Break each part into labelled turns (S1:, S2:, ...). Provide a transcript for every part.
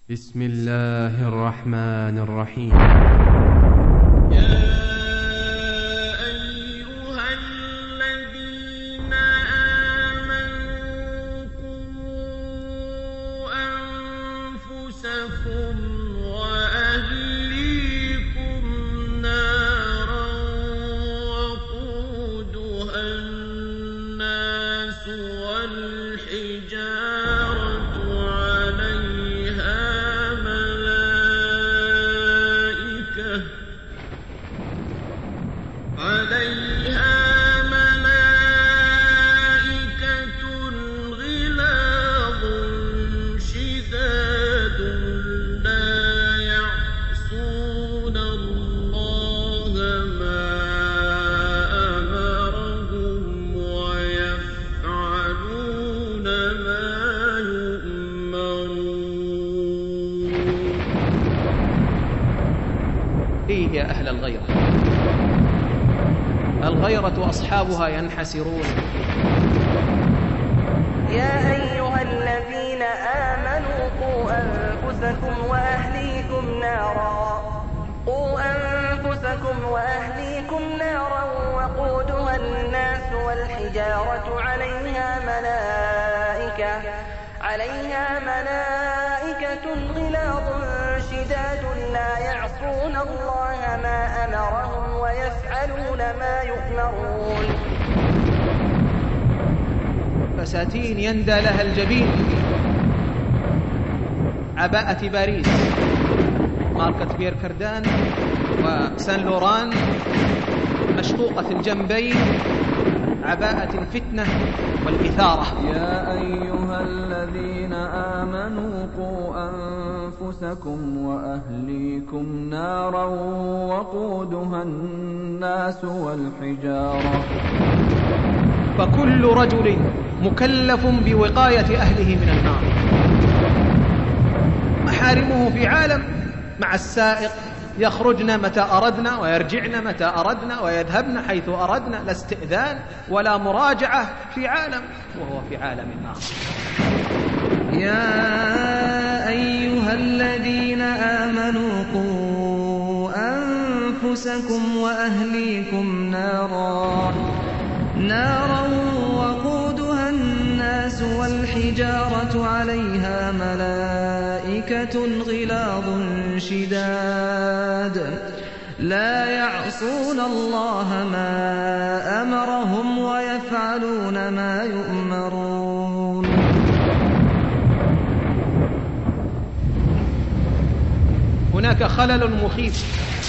S1: بسم الله الرحمن الرحيم.
S2: يا أيها الذين آمنوا قوا أنفسكم وأهليكم نارا وقودها الناس والحجارة عليها ملائكة غلاظ شداد لا يعصون الله ما أمرهم ويفعلون ما يؤمرون.
S3: فيه يا أهل الغيرة، الغيرة أصحابها ينحسرون.
S4: يا أيها الذين آمنوا قوا أنفسكم وأهليكم نارا وقودها الناس والحجارة عليها ملائكة غلاظ شداد لا يعصون الله ما أمرهم ويفعلون ما يؤمرون.
S3: فساتين يندى لها الجبين، عباءة باريس ماركة بير كردان وسان لوران مشقوقة الجنبين، عباءة الفتنة والإثارة.
S5: يا أيها الذين آمنوا قوا أنفسكم وأهليكم نارا وقودها الناس والحجارة.
S3: فكل رجل مكلف بوقاية أهله من النار. محارمه في عالم مع السائق، يخرجن متى أردنا ويرجعن متى أردنا ويذهبن حيث أردنا، لا استئذان ولا مراجعة، في عالم وهو في عالم النار.
S5: يا أيها الذين آمنوا قوا أنفسكم وأهليكم نارا وقودها الناس والحجارة عليها ملائكة غلاظ شداد لا يعصون الله ما أمرهم ويفعلون ما يؤمرون.
S3: هناك خلل مخيف.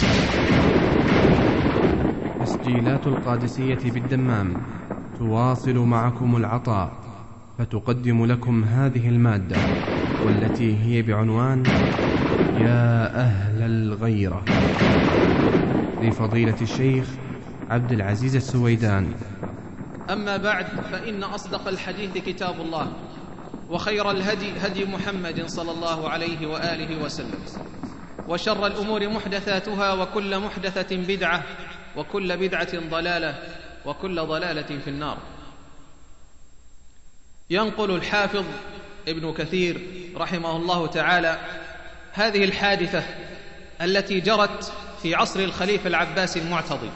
S1: تسجيلات القادسية بالدمام تواصل معكم العطاء، فتقدم لكم هذه المادة والتي هي بعنوان يا أهل الغيرة لفضيلة الشيخ عبد العزيز السويدان.
S3: أما بعد، فإن أصدق الحديث كتاب الله، وخير الهدي هدي محمد صلى الله عليه وآله وسلم، وشر الأمور محدثاتها، وكل محدثة بدعة، وكل بدعة ضلالة، وكل ضلالة في النار. ينقل الحافظ ابن كثير رحمه الله تعالى هذه الحادثة التي جرت في عصر الخليفة العباسي المعتضد.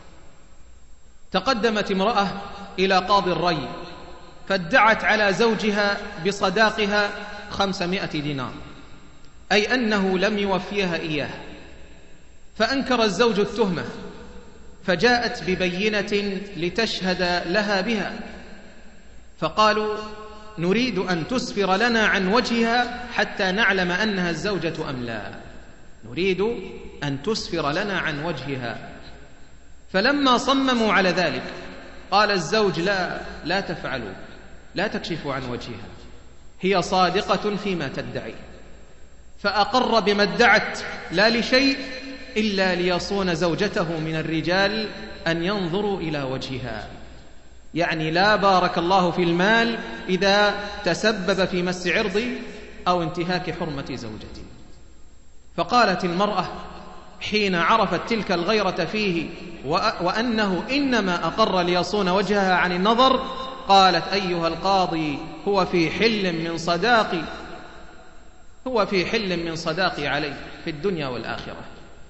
S3: تقدمت امرأة إلى قاضي الري فادعت على زوجها بصداقها 500 دينار، أي أنه لم يوفيها إياه. فأنكر الزوج التهمة، فجاءت ببينة لتشهد لها بها، فقالوا نريد أن تسفر لنا عن وجهها حتى نعلم أنها الزوجة أم لا، نريد أن تسفر لنا عن وجهها. فلما صمموا على ذلك قال الزوج لا تفعلوا، لا تكشفوا عن وجهها، هي صادقة فيما تدعي. فأقر بما ادعت، لا لشيء إلا ليصون زوجته من الرجال أن ينظروا إلى وجهها، يعني لا بارك الله في المال إذا تسبب في مس عرضي أو انتهاك حرمة زوجتي. فقالت المرأة حين عرفت تلك الغيرة فيه وأنه إنما أقر ليصون وجهها عن النظر، قالت أيها القاضي هو في حل من صداقي، هو في حل من صداقي عليه في الدنيا والآخرة.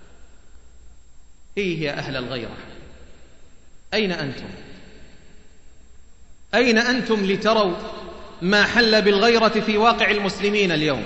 S3: إيه يا أهل الغيرة، أين أنتم؟ أين أنتم لتروا ما حل بالغيرة في واقع المسلمين اليوم؟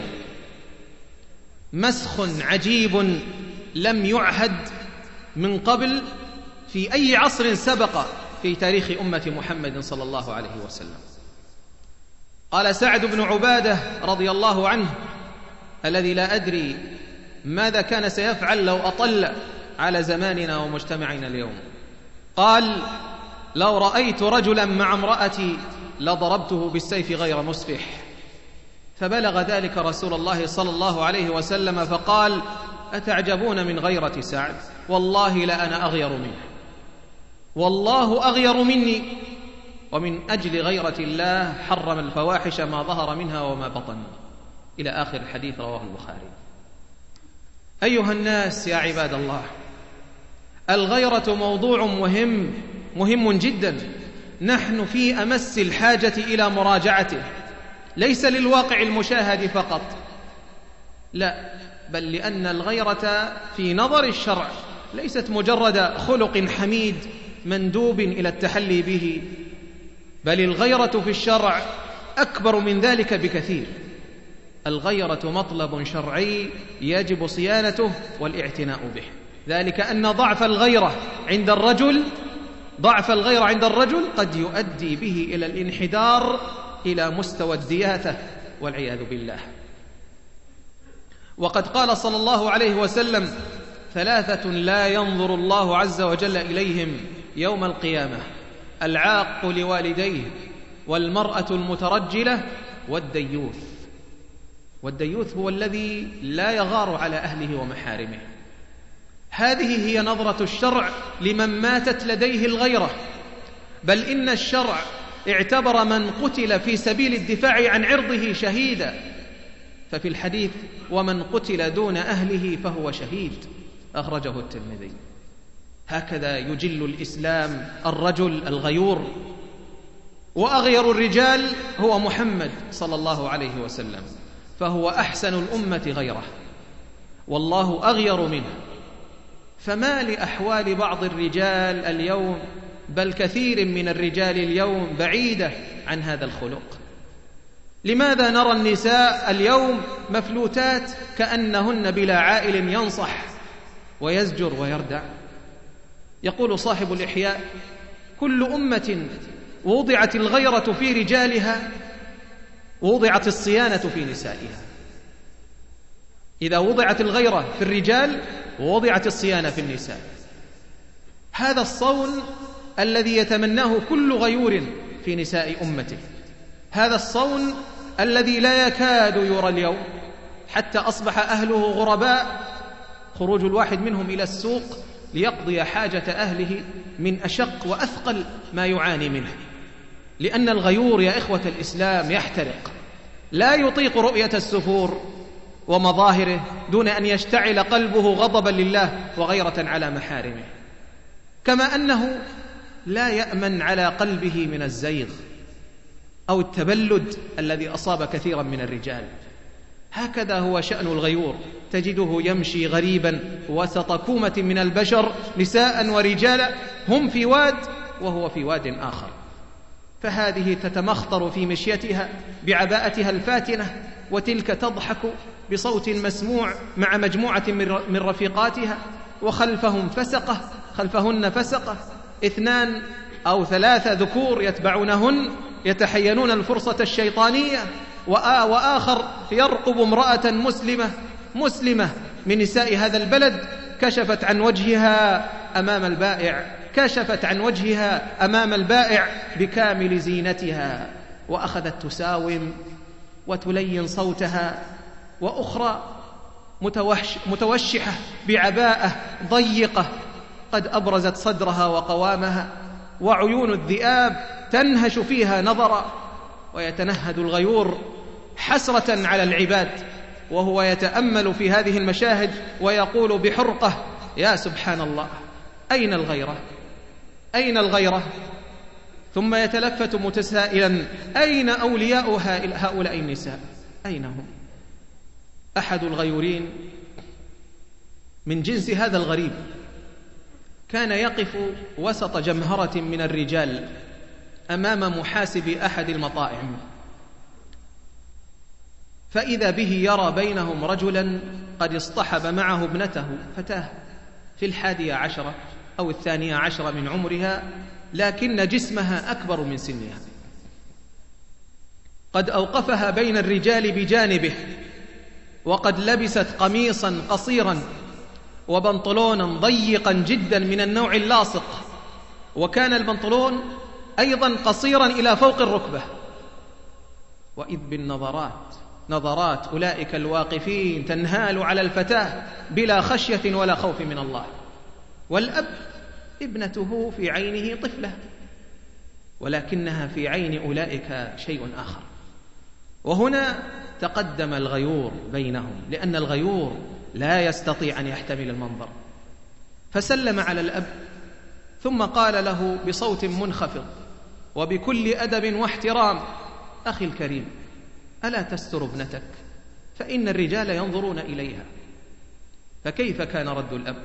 S3: مسخ عجيب لم يعهد من قبل في أي عصر سبق في تاريخ أمة محمد صلى الله عليه وسلم. قال سعد بن عبادة رضي الله عنه الذي لا أدري ماذا كان سيفعل لو أطل على زماننا ومجتمعنا اليوم، قال: لو رأيت رجلا مع امرأتي لضربته بالسيف غير مسفح. فبلغ ذلك رسول الله صلى الله عليه وسلم فقال: أتعجبون من غيرة سعد؟ والله لأنا أغير منه، والله أغير مني. ومن أجل غيرة الله حرم الفواحش ما ظهر منها وما بطن، إلى آخر الحديث، رواه البخاري. أيها الناس يا عباد الله، الغيرة موضوع مهم جدا، نحن في أمس الحاجة إلى مراجعته، ليس للواقع المشاهد فقط، لا، بل لأن الغيرة في نظر الشرع ليست مجرد خلق حميد مندوب إلى التحلي به، بل الغيرة في الشرع أكبر من ذلك بكثير. الغيرة مطلب شرعي يجب صيانته والاعتناء به، ذلك أن ضعف الغيرة عند الرجل قد يؤدي به إلى الانحدار إلى مستوى الدياثة والعياذ بالله. وقد قال صلى الله عليه وسلم: 3 لا ينظر الله عز وجل إليهم يوم القيامة: العاق لوالديه، والمرأة المترجلة، والديوث هو الذي لا يغار على أهله ومحارمه. هذه هي نظرة الشرع لمن ماتت لديه الغيرة، بل إن الشرع اعتبر من قتل في سبيل الدفاع عن عرضه شهيدا، ففي الحديث: ومن قتل دون أهله فهو شهيد، أخرجه الترمذي. هكذا يجل الإسلام الرجل الغيور، وأغير الرجال هو محمد صلى الله عليه وسلم، فهو أحسن الأمة غيره، والله أغير منه. فما لأحوال بعض الرجال اليوم، بل كثير من الرجال اليوم، بعيدة عن هذا الخلق؟ لماذا نرى النساء اليوم مفلوتات كأنهن بلا عائل ينصح ويزجر ويردع؟ يقول صاحب الإحياء: كل أمة وضعت الغيرة في رجالها وضعت الصيانة في نسائها. إذا وضعت الغيرة في الرجال ووضعت الصيانة في النساء. هذا الصون الذي يتمناه كل غيور في نساء أمته، هذا الصون الذي لا يكاد يرى اليوم، حتى أصبح أهله غرباء، خروج الواحد منهم إلى السوق ليقضي حاجة أهله من أشق وأثقل ما يعاني منه. لأن الغيور يا إخوة الإسلام يحترق، لا يطيق رؤية السفور ومظاهره دون أن يشتعل قلبه غضبا لله وغيرة على محارمه، كما أنه لا يأمن على قلبه من الزيغ أو التبلد الذي أصاب كثيرا من الرجال. هكذا هو شأن الغيور، تجده يمشي غريبا وسط كومة من البشر، نساء ورجالا، هم في واد وهو في واد آخر. فهذه تتمخطر في مشيتها بعباءتها الفاتنة، وتلك تضحك بصوت مسموع مع مجموعة من رفيقاتها، خلفهن فسقة 2 أو 3 ذكور يتبعونهن يتحينون الفرصة الشيطانية، وآخر يرقب امرأة مسلمة من نساء هذا البلد، كشفت عن وجهها أمام البائع بكامل زينتها، وأخذت تساوم وتلين صوتها، وأخرى متوشحة بعباءة ضيقة قد أبرزت صدرها وقوامها، وعيون الذئاب تنهش فيها نظرا. ويتنهد الغيور حسرة على العباد وهو يتأمل في هذه المشاهد ويقول بحرقة: يا سبحان الله، أين الغيرة؟ ثم يتلفت متسائلا: أين أولياء هؤلاء النساء؟ أين هم؟ أحد الغيورين من جنس هذا الغريب كان يقف وسط جمهرة من الرجال أمام محاسب أحد المطاعم، فإذا به يرى بينهم رجلا قد اصطحب معه ابنته، فتاة في 11 أو 12 من عمرها، لكن جسمها أكبر من سنها، قد أوقفها بين الرجال بجانبه، وقد لبست قميصا قصيرا وبنطلونا ضيقا جدا من النوع اللاصق، وكان البنطلون أيضا قصيرا إلى فوق الركبة. وإذ نظرات أولئك الواقفين تنهال على الفتاة بلا خشية ولا خوف من الله، والأب ابنته في عينه طفلة، ولكنها في عين أولئك شيء آخر. وهنا تقدم الغيور بينهم، لأن الغيور لا يستطيع أن يحتمل المنظر، فسلم على الأب ثم قال له بصوت منخفض وبكل أدب واحترام: أخي الكريم، ألا تستر ابنتك؟ فإن الرجال ينظرون إليها. فكيف كان رد الأب؟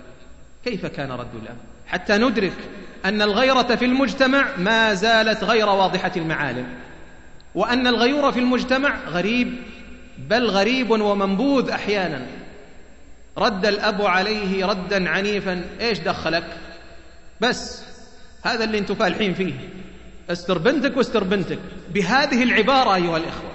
S3: حتى ندرك أن الغيرة في المجتمع ما زالت غير واضحة المعالم، وأن الغيور في المجتمع غريب، بل غريب ومنبوذ أحيانا. رد الأب عليه ردا عنيفا: إيش دخلك؟ بس هذا اللي انتم فالحين فيه، استر بنتك واستر بنتك، بهذه العبارة أيها الإخوة.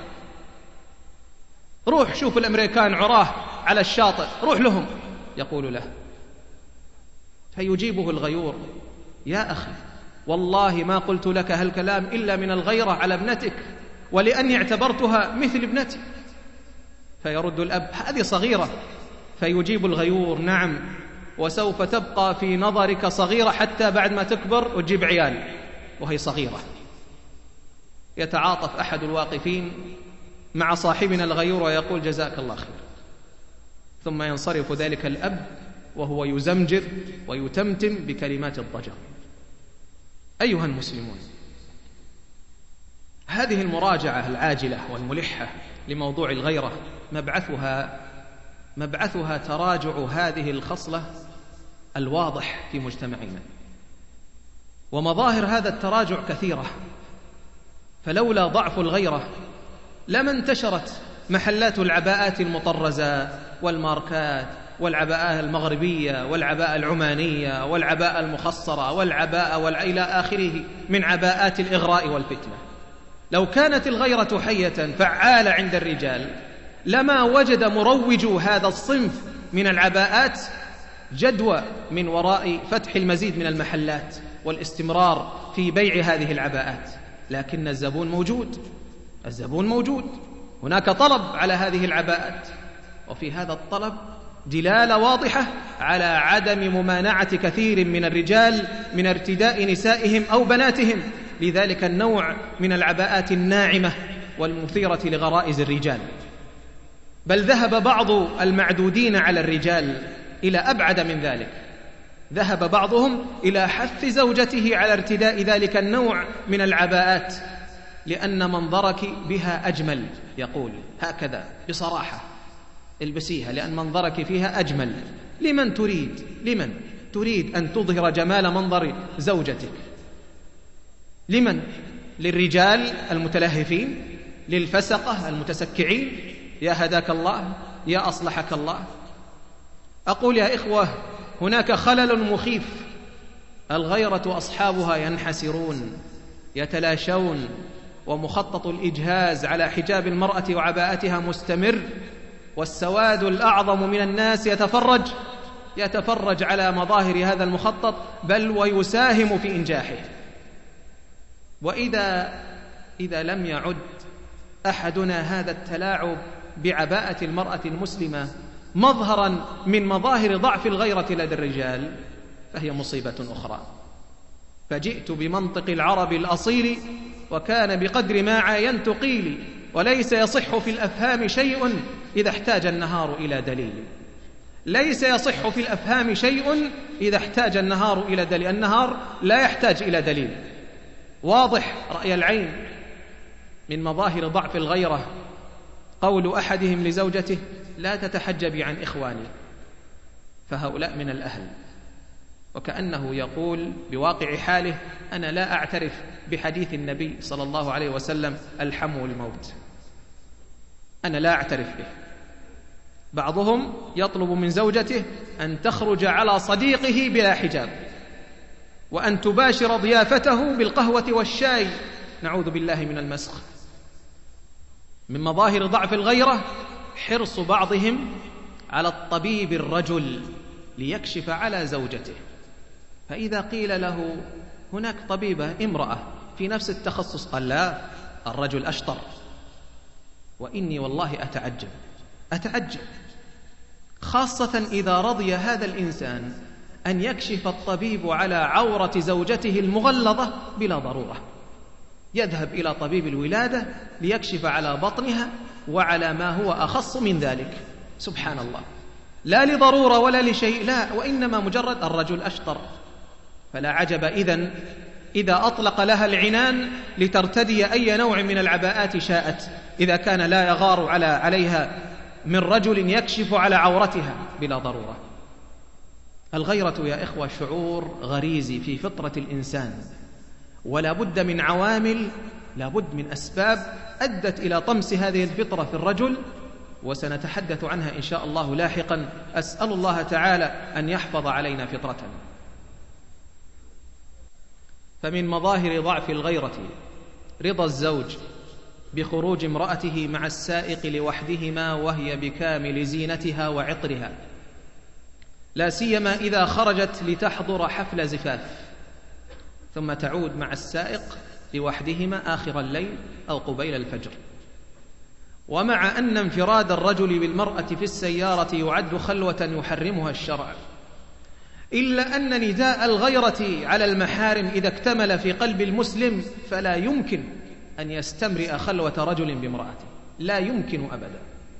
S3: روح شوف الأمريكان عراه على الشاطئ، روح لهم، يقول له. فيجيبه الغيور: يا أخي، والله ما قلت لك هالكلام إلا من الغيرة على ابنتك، ولأني اعتبرتها مثل ابنتي. فيرد الأب: هذه صغيرة. فيجيب الغيور: نعم، وسوف تبقى في نظرك صغيرة حتى بعد ما تكبر وتجيب عيال وهي صغيرة. يتعاطف أحد الواقفين مع صاحبنا الغيور ويقول: جزاك الله خير. ثم ينصرف ذلك الأب وهو يزمجر ويتمتم بكلمات الضجر. أيها المسلمون، هذه المراجعة العاجلة والملحة لموضوع الغيرة مبعثها تراجع هذه الخصلة الواضح في مجتمعنا، ومظاهر هذا التراجع كثيرة. فلولا ضعف الغيرة لما انتشرت محلات العباءات المطرزة والماركات والعباءة المغربية والعباءة العمانية والعباءة المخصرة والعباءة إلى آخره من عباءات الإغراء والفتنة. لو كانت الغيرة حية فعالة عند الرجال لما وجد مروجو هذا الصنف من العباءات جدوى من وراء فتح المزيد من المحلات والاستمرار في بيع هذه العباءات. لكن الزبون موجود، هناك طلب على هذه العباءات، وفي هذا الطلب دلالة واضحة على عدم ممانعة كثير من الرجال من ارتداء نسائهم أو بناتهم لذلك النوع من العباءات الناعمة والمثيرة لغرائز الرجال. بل ذهب بعض المعدودين على الرجال إلى أبعد من ذلك، ذهب بعضهم إلى حث زوجته على ارتداء ذلك النوع من العباءات لأن منظرك بها أجمل، يقول هكذا بصراحة: البسيها لأن منظرك فيها أجمل. لمن تريد أن تظهر جمال منظر زوجتك؟ لمن؟ للرجال المتلهفين؟ للفسقة المتسكعين؟ يا هداك الله، يا أصلحك الله. أقول يا إخوة، هناك خلل مخيف. الغيرة أصحابها ينحسرون يتلاشون، ومخطط الإجهاز على حجاب المرأة وعباءتها مستمر، والسواد الأعظم من الناس يتفرج على مظاهر هذا المخطط، بل ويساهم في إنجاحه. إذا لم يعد أحدنا هذا التلاعب بعباءة المرأة المسلمة مظهرا من مظاهر ضعف الغيرة لدى الرجال فهي مصيبة أخرى. فجئت بمنطق العرب الأصيل وكان بقدر ما عاينت قيلي، وليس يصح في الأفهام شيء إذا احتاج النهار إلى دليل. ليس يصح في الأفهام شيء إذا احتاج النهار إلى دليل. النهار لا يحتاج إلى دليل. واضح رأي العين من مظاهر ضعف الغيرة قول أحدهم لزوجته: لا تتحجبي عن إخواني، فهؤلاء من الأهل. وكأنه يقول بواقع حاله: أنا لا أعترف بحديث النبي صلى الله عليه وسلم الحم الموت، أنا لا أعترف به. بعضهم يطلب من زوجته أن تخرج على صديقه بلا حجاب، وأن تباشر ضيافته بالقهوة والشاي، نعوذ بالله من المسخ. من مظاهر ضعف الغيرة حرص بعضهم على الطبيب الرجل ليكشف على زوجته، فإذا قيل له هناك طبيبة امرأة في نفس التخصص قال: لا، الرجل أشطر. وإني والله أتعجب خاصة إذا رضي هذا الإنسان أن يكشف الطبيب على عورة زوجته المغلظة بلا ضرورة، يذهب إلى طبيب الولادة ليكشف على بطنها وعلى ما هو أخص من ذلك. سبحان الله، لا لضرورة ولا لشيء، لا، وإنما مجرد الرجل أشطر. فلا عجب إذا أطلق لها العنان لترتدي أي نوع من العباءات شاءت، إذا كان لا يغار عليها من رجل يكشف على عورتها بلا ضرورة. الغيرة يا إخوة شعور غريزي في فطرة الإنسان، ولا بد من عوامل، لا بد من أسباب أدت إلى طمس هذه الفطرة في الرجل، وسنتحدث عنها إن شاء الله لاحقا. أسأل الله تعالى أن يحفظ علينا فطرتنا. فمن مظاهر ضعف الغيرة رضا الزوج بخروج امرأته مع السائق لوحدهما وهي بكامل زينتها وعطرها، لا سيما إذا خرجت لتحضر حفل زفاف، ثم تعود مع السائق لوحدهما آخر الليل أو قبيل الفجر. ومع أن انفراد الرجل بالمرأة في السيارة يعد خلوة يحرمها الشرع، إلا أن نداء الغيرة على المحارم إذا اكتمل في قلب المسلم فلا يمكن أن يستمرئ خلوة رجل بامرأته، لا يمكن أبدا.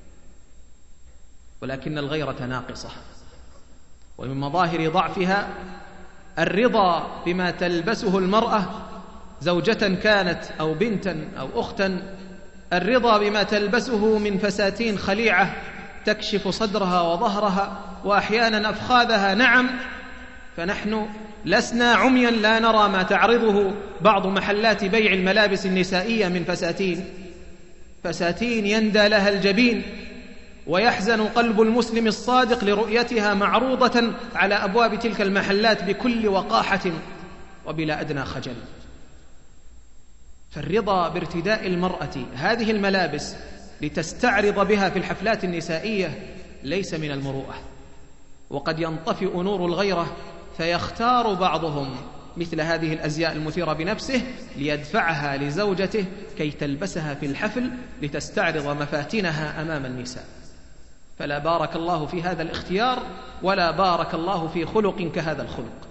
S3: ولكن الغيرة ناقصة، ومن مظاهر ضعفها الرضا بما تلبسه المرأة، زوجة كانت أو بنتا أو أختا، الرضا بما تلبسه من فساتين خليعة تكشف صدرها وظهرها وأحيانا أفخاذها. نعم، فنحن لسنا عميا لا نرى ما تعرضه بعض محلات بيع الملابس النسائية من فساتين يندى لها الجبين، ويحزن قلب المسلم الصادق لرؤيتها معروضة على أبواب تلك المحلات بكل وقاحة وبلا أدنى خجل. فالرضا بارتداء المرأة هذه الملابس لتستعرض بها في الحفلات النسائية ليس من المروءة، وقد ينطفئ نور الغيرة فيختار بعضهم مثل هذه الأزياء المثيرة بنفسه ليدفعها لزوجته كي تلبسها في الحفل لتستعرض مفاتنها أمام النساء. فلا بارك الله في هذا الاختيار، ولا بارك الله في خلق كهذا الخلق.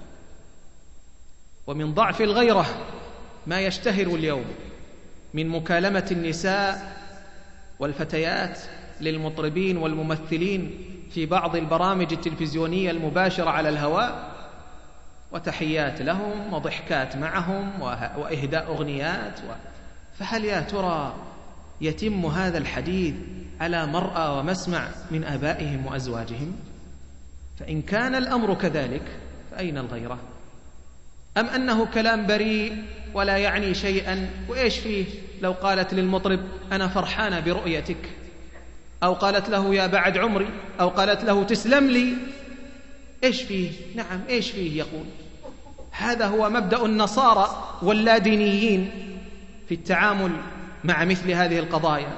S3: ومن ضعف الغيرة ما يشتهر اليوم من مكالمة النساء والفتيات للمطربين والممثلين في بعض البرامج التلفزيونية المباشرة على الهواء، وتحيات لهم وضحكات معهم وإهداء أغنيات. فهل يا ترى يتم هذا الحديث على مرأى ومسمع من آبائهم وأزواجهم؟ فإن كان الأمر كذلك فأين الغيرة؟ أم أنه كلام بريء ولا يعني شيئا؟ وإيش فيه لو قالت للمطرب أنا فرحانة برؤيتك، أو قالت له يا بعد عمري، أو قالت له تسلم لي؟ إيش فيه؟ نعم، إيش فيه يقول؟ هذا هو مبدأ النصارى واللادينيين في التعامل مع مثل هذه القضايا.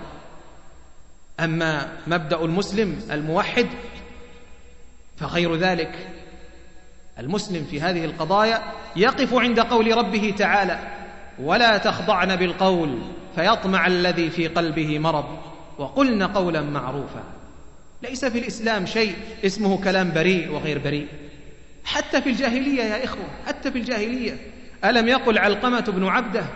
S3: أما مبدأ المسلم الموحد فغير ذلك. المسلم في هذه القضايا يقف عند قول ربه تعالى ولا تخضعن بالقول فيطمع الذي في قلبه مرض وقلن قولا معروفا. ليس في الإسلام شيء اسمه كلام بريء وغير بريء، حتى في الجاهلية يا إخوة، حتى في الجاهلية. ألم يقل علقمة بن عبده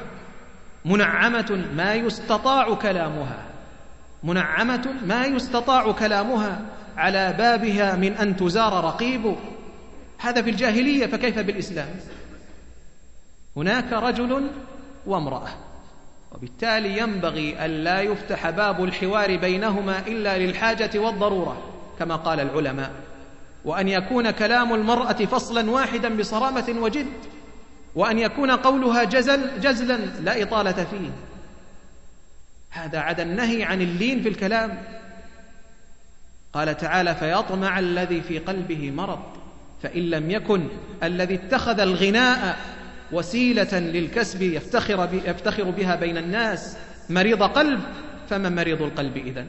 S3: منعمة ما يستطاع كلامها، منعمة ما يستطاع كلامها على بابها من أن تزار رقيب. هذا في الجاهلية، فكيف بالإسلام؟ هناك رجل وامرأة وبالتالي ينبغي ألا يفتح باب الحوار بينهما إلا للحاجة والضرورة كما قال العلماء، وأن يكون كلام المرأة فصلا واحدا بصرامة وجد، وأن يكون قولها جزلا لا إطالة فيه. هذا عدا النهي عن اللين في الكلام. قال تعالى: فيطمع الذي في قلبه مرض. فإن لم يكن الذي اتخذ الغناء وسيلة للكسب يفتخر بها بين الناس مريض قلب، فمن مريض القلب إذن؟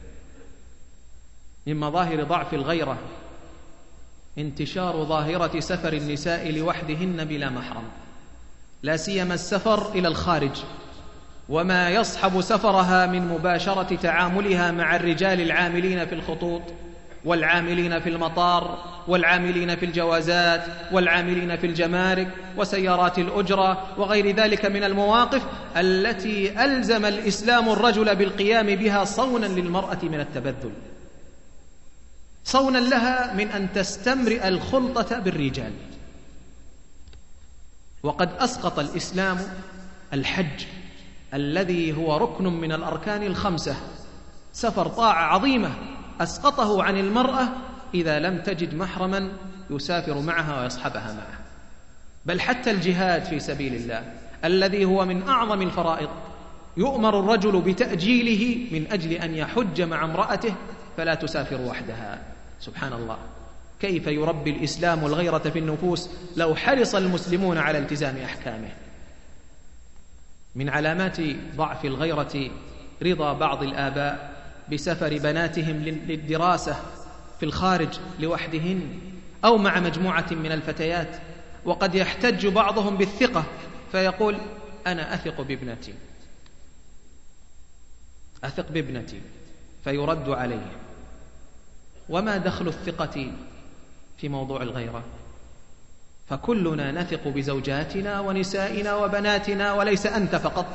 S3: من مظاهر ضعف الغيرة انتشار ظاهرة سفر النساء لوحدهن بلا محرم، لا سيما السفر إلى الخارج، وما يصحب سفرها من مباشرة تعاملها مع الرجال العاملين في الخطوط، والعاملين في المطار، والعاملين في الجوازات، والعاملين في الجمارك وسيارات الأجرة وغير ذلك من المواقف التي ألزم الإسلام الرجل بالقيام بها صونا للمرأة من التبذل، صونا لها من أن تستمرئ الخلطة بالرجال. وقد أسقط الإسلام الحج الذي هو ركن من الأركان الخمسة، سفر طاعة عظيمة، أسقطه عن المرأة إذا لم تجد محرما يسافر معها ويصحبها معه. بل حتى الجهاد في سبيل الله الذي هو من أعظم الفرائض يؤمر الرجل بتأجيله من أجل أن يحج مع امرأته فلا تسافر وحدها. سبحان الله، كيف يربي الإسلام الغيرة في النفوس لو حرص المسلمون على التزام أحكامه. من علامات ضعف الغيرة رضا بعض الآباء بسفر بناتهم للدراسة في الخارج لوحدهن أو مع مجموعة من الفتيات، وقد يحتج بعضهم بالثقة فيقول: أنا أثق بابنتي، أثق بابنتي، فيرد عليه. وما دخل الثقة في موضوع الغيرة؟ فكلنا نثق بزوجاتنا ونسائنا وبناتنا، وليس أنت فقط،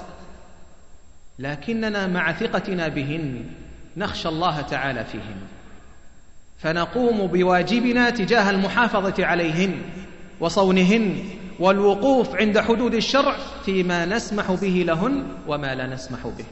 S3: لكننا مع ثقتنا بهن نخشى الله تعالى فيهن، فنقوم بواجبنا تجاه المحافظة عليهن وصونهن والوقوف عند حدود الشرع فيما نسمح به لهن وما لا نسمح به.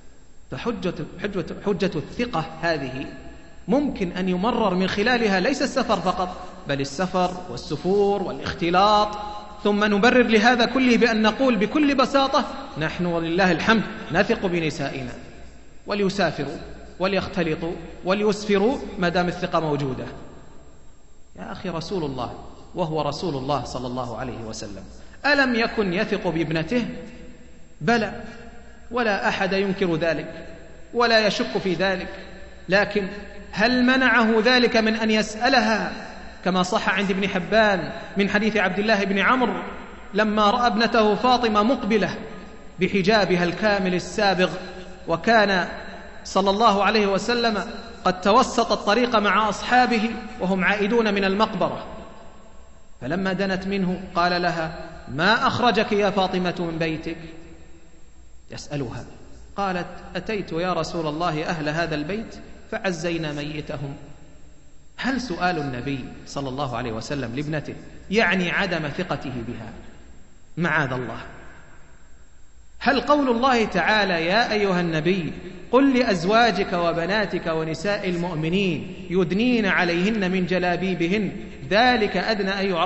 S3: فحجة الثقة هذه ممكن أن يمرر من خلالها ليس السفر فقط، بل السفر والسفور والاختلاط، ثم نبرر لهذا كله بأن نقول بكل بساطة: نحن ولله الحمد نثق بنسائنا، وليسافروا وليختلطوا وليسفروا ما دام الثقة موجودة. يا أخي، رسول الله وهو رسول الله صلى الله عليه وسلم ألم يكن يثق بابنته؟ بلى، ولا أحد ينكر ذلك ولا يشك في ذلك، لكن هل منعه ذلك من أن يسألها كما صح عند ابن حبان من حديث عبد الله بن عمرو لما رأى ابنته فاطمة مقبلة بحجابها الكامل السابغ، وكان صلى الله عليه وسلم قد توسط الطريق مع أصحابه وهم عائدون من المقبرة، فلما دنت منه قال لها: ما أخرجك يا فاطمة من بيتك؟ يسألها، قالت: أتيت يا رسول الله أهل هذا البيت فعزينا ميتهم. هل سؤال النبي صلى الله عليه وسلم لابنته يعني عدم ثقته بها؟ معاذ الله. هل قول الله تعالى: يا أيها النبي قل لأزواجك وبناتك ونساء المؤمنين يدنين عليهن من جلابيبهن ذلك أدنى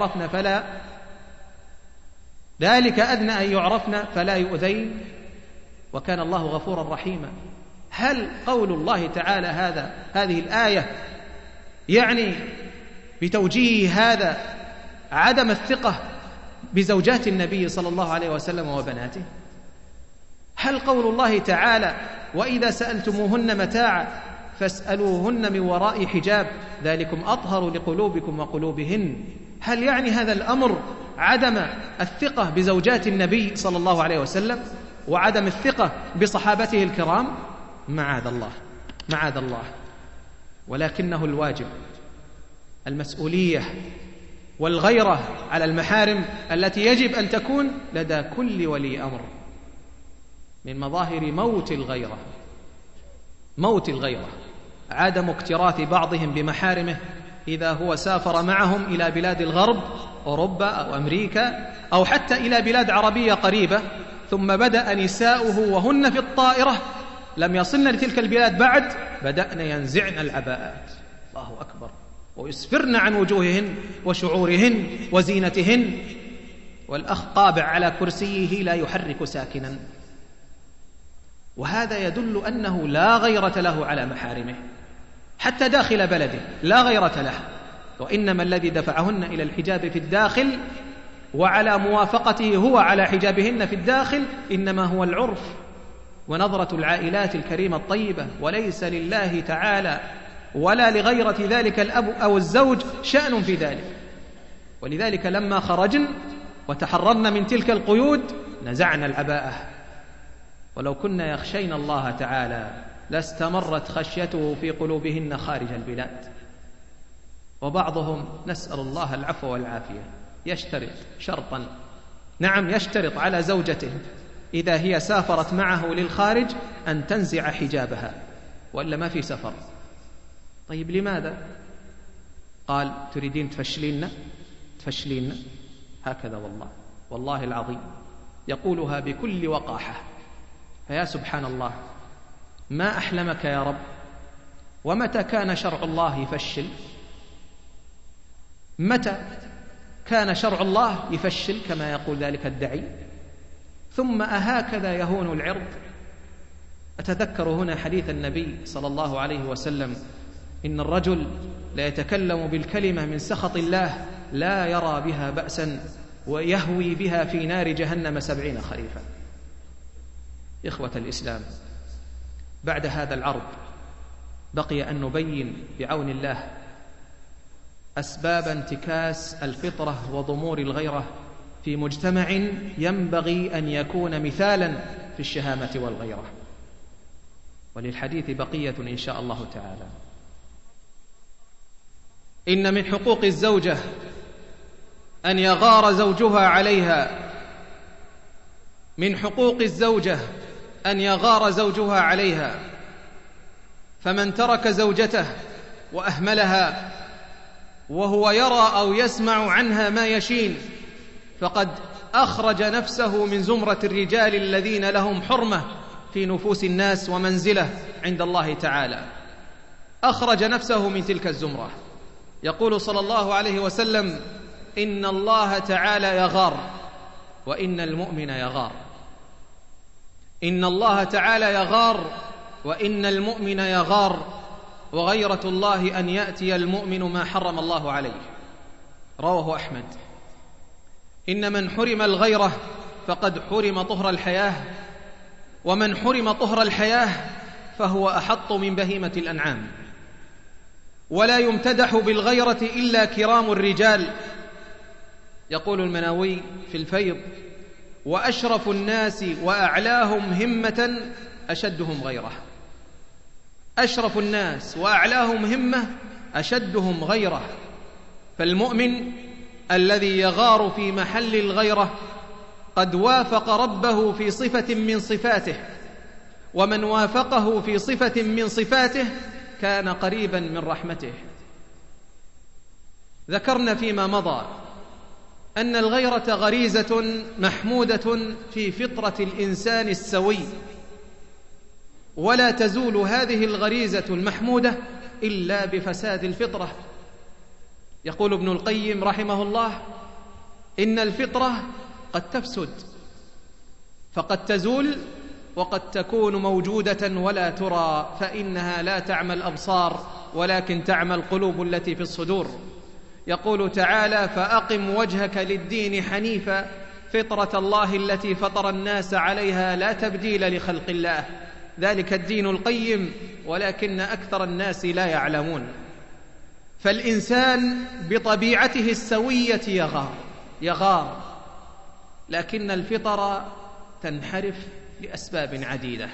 S3: أن يعرفن فلا يؤذين وكان الله غفورا رحيما؟ هل قول الله تعالى هذه الآية يعني بتوجيه هذا عدم الثقة بزوجات النبي صلى الله عليه وسلم وبناته؟ هل قول الله تعالى: وإذا سألتموهن متاعا فاسألوهن من وراء حجاب ذلكم أطهر لقلوبكم وقلوبهن، هل يعني هذا الأمر عدم الثقة بزوجات النبي صلى الله عليه وسلم وعدم الثقة بصحابته الكرام؟ معاذ الله، معاذ الله. ولكنه الواجب، المسؤولية والغيرة على المحارم التي يجب أن تكون لدى كل ولي أمر. من مظاهر موت الغيرة عدم اكتراث بعضهم بمحارمه إذا هو سافر معهم إلى بلاد الغرب، أوروبا أو أمريكا، أو حتى إلى بلاد عربية قريبة، ثم بدأ نساؤه وهن في الطائرة لم يصلن لتلك البلاد بعد بدأن ينزعن العباءات، الله أكبر، ويسفرن عن وجوههن وشعورهن وزينتهن، والأخ طابع على كرسيه لا يحرك ساكنا. وهذا يدل أنه لا غيرة له على محارمه حتى داخل بلده، لا غيرة له. وإنما الذي دفعهن إلى الحجاب في الداخل وعلى موافقته هو على حجابهن في الداخل إنما هو العرف ونظرة العائلات الكريمة الطيبة، وليس لله تعالى ولا لغيرة ذلك الأب أو الزوج شأن في ذلك. ولذلك لما خرجن وتحررن من تلك القيود نزعنا العباءة. ولو كنا يخشين الله تعالى لاستمرت خشيته في قلوبهن خارج البلاد. وبعضهم نسأل الله العفو والعافية يشترط شرطا، نعم يشترط على زوجته إذا هي سافرت معه للخارج أن تنزع حجابها وإلا ما في سفر. طيب لماذا؟ قال تريدين تفشلين هكذا، والله العظيم يقولها بكل وقاحة. فيا سبحان الله، ما أحلمك يا رب، ومتى كان شرع الله يفشل؟ متى كان شرع الله يفشل كما يقول ذلك الدعي؟ ثم أهكذا يهون العرض؟ أتذكر هنا حديث النبي صلى الله عليه وسلم: إن الرجل لا يتكلم بالكلمة من سخط الله لا يرى بها بأسا ويهوي بها في نار جهنم 70 خريفا. إخوة الإسلام، بعد هذا العرض بقي أن نبين بعون الله أسباب انتكاس الفطرة وضمور الغيرة في مجتمع ينبغي أن يكون مثالا في الشهامة والغيرة. وللحديث بقية إن شاء الله تعالى. إن من حقوق الزوجة أن يغار زوجها عليها، من حقوق الزوجة أن يغار زوجها عليها. فمن ترك زوجته وأهملها وهو يرى أو يسمع عنها ما يشين فقد أخرج نفسه من زمرة الرجال الذين لهم حرمة في نفوس الناس ومنزلة عند الله تعالى، أخرج نفسه من تلك الزمرة. يقول صلى الله عليه وسلم: إن الله تعالى يغار وإن المؤمن يغار. إن الله تعالى يغار وإن المؤمن يغار، وغيرة الله أن يأتي المؤمن ما حرم الله عليه. رواه أحمد. إن من حرم الغيرة فقد حرم طهر الحياة، ومن حرم طهر الحياة فهو أحط من بهيمة الأنعام. ولا يمتدح بالغيرة إلا كرام الرجال. يقول المناوي في الفيض: وأشرف الناس وأعلاهم همة أشدهم غيرة. أشرف الناس وأعلاهم همة أشدهم غيرة. فالمؤمن الذي يغار في محل الغيرة قد وافق ربه في صفة من صفاته، ومن وافقه في صفة من صفاته كان قريبا من رحمته. ذكرنا فيما مضى أن الغيرة غريزة محمودة في فطرة الإنسان السوي، ولا تزول هذه الغريزة المحمودة إلا بفساد الفطرة. يقول ابن القيم رحمه الله: إن الفطرة قد تفسد، فقد تزول وقد تكون موجودة ولا ترى، فإنها لا تعمى الأبصار ولكن تعمى القلوب التي في الصدور. يقول تعالى: فأقم وجهك للدين حنيفا فطرة الله التي فطر الناس عليها لا تبديل لخلق الله ذلك الدين القيم ولكن أكثر الناس لا يعلمون. فالإنسان بطبيعته السوية يغار، لكن الفطر تنحرف لأسباب عديدة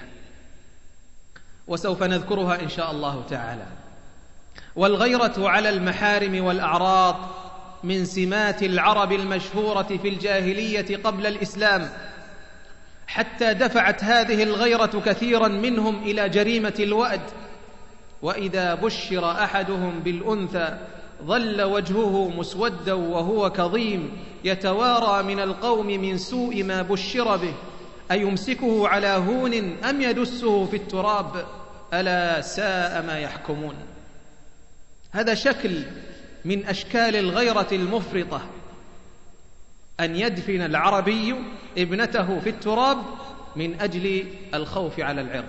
S3: وسوف نذكرها إن شاء الله تعالى. والغيرة على المحارم والأعراض من سمات العرب المشهورة في الجاهلية قبل الإسلام، حتى دفعت هذه الغيرة كثيرا منهم إلى جريمة الوأد. وإذا بشر أحدهم بالأنثى ظل وجهه مسودا وهو كظيم يتوارى من القوم من سوء ما بشر به أيمسكه على هون أم يدسه في التراب ألا ساء ما يحكمون. هذا شكل من أشكال الغيرة المفرطة، أن يدفن العربي ابنته في التراب من أجل الخوف على العرض.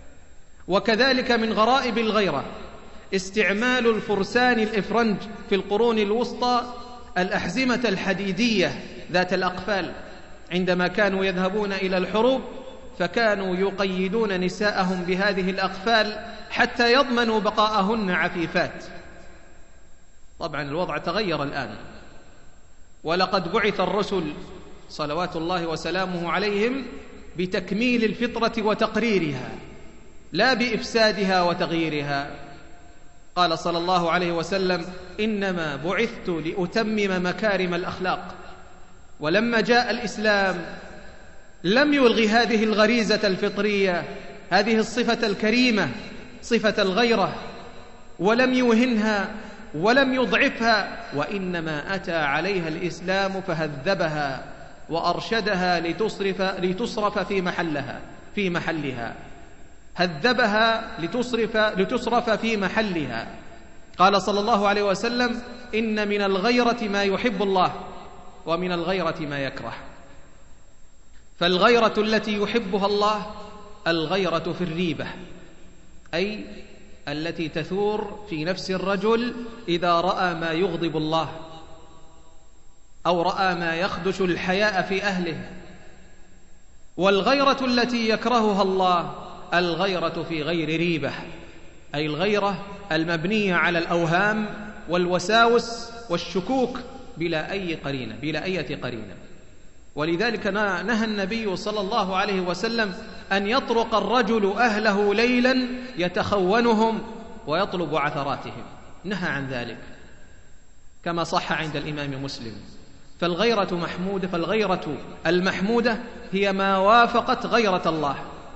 S3: وكذلك من غرائب الغيرة استعمال الفرسان الإفرنج في القرون الوسطى الأحزمة الحديدية ذات الأقفال عندما كانوا يذهبون إلى الحروب، فكانوا يقيدون نساءهم بهذه الأقفال حتى يضمنوا بقاءهن عفيفات. طبعا الوضع تغير الآن، ولقد بعث الرسل صلوات الله وسلامه عليهم بتكميل الفطرة وتقريرها لا بإفسادها وتغييرها. قال صلى الله عليه وسلم: إنما بعثت لأتمم مكارم الأخلاق. ولما جاء الإسلام لم يلغي هذه الغريزة الفطرية، هذه الصفة الكريمة، صفة الغيرة، ولم يوهنها ولم يضعفها، وإنما أتى عليها الإسلام فهذبها وأرشدها لتصرف في محلها هذبها لتصرف في محلها. قال صلى الله عليه وسلم: إن من الغيرة ما يحب الله ومن الغيرة ما يكره. فالغيرة التي يحبها الله الغيرة في الريبة، أي التي تثور في نفس الرجل إذا رأى ما يغضب الله أو رأى ما يخدش الحياء في أهله. والغيرة التي يكرهها الله الغيرة في غير ريبة، أي الغيرة المبنية على الأوهام والوساوس والشكوك بلا أي قرينة. ولذلك نهى النبي صلى الله عليه وسلم أن يطرق الرجل أهله ليلا يتخونهم ويطلب عثراتهم، نهى عن ذلك كما صح عند الإمام مسلم. فالغيرة محمودة، فالغيرة المحمودة هي ما وافقت غيرة الله،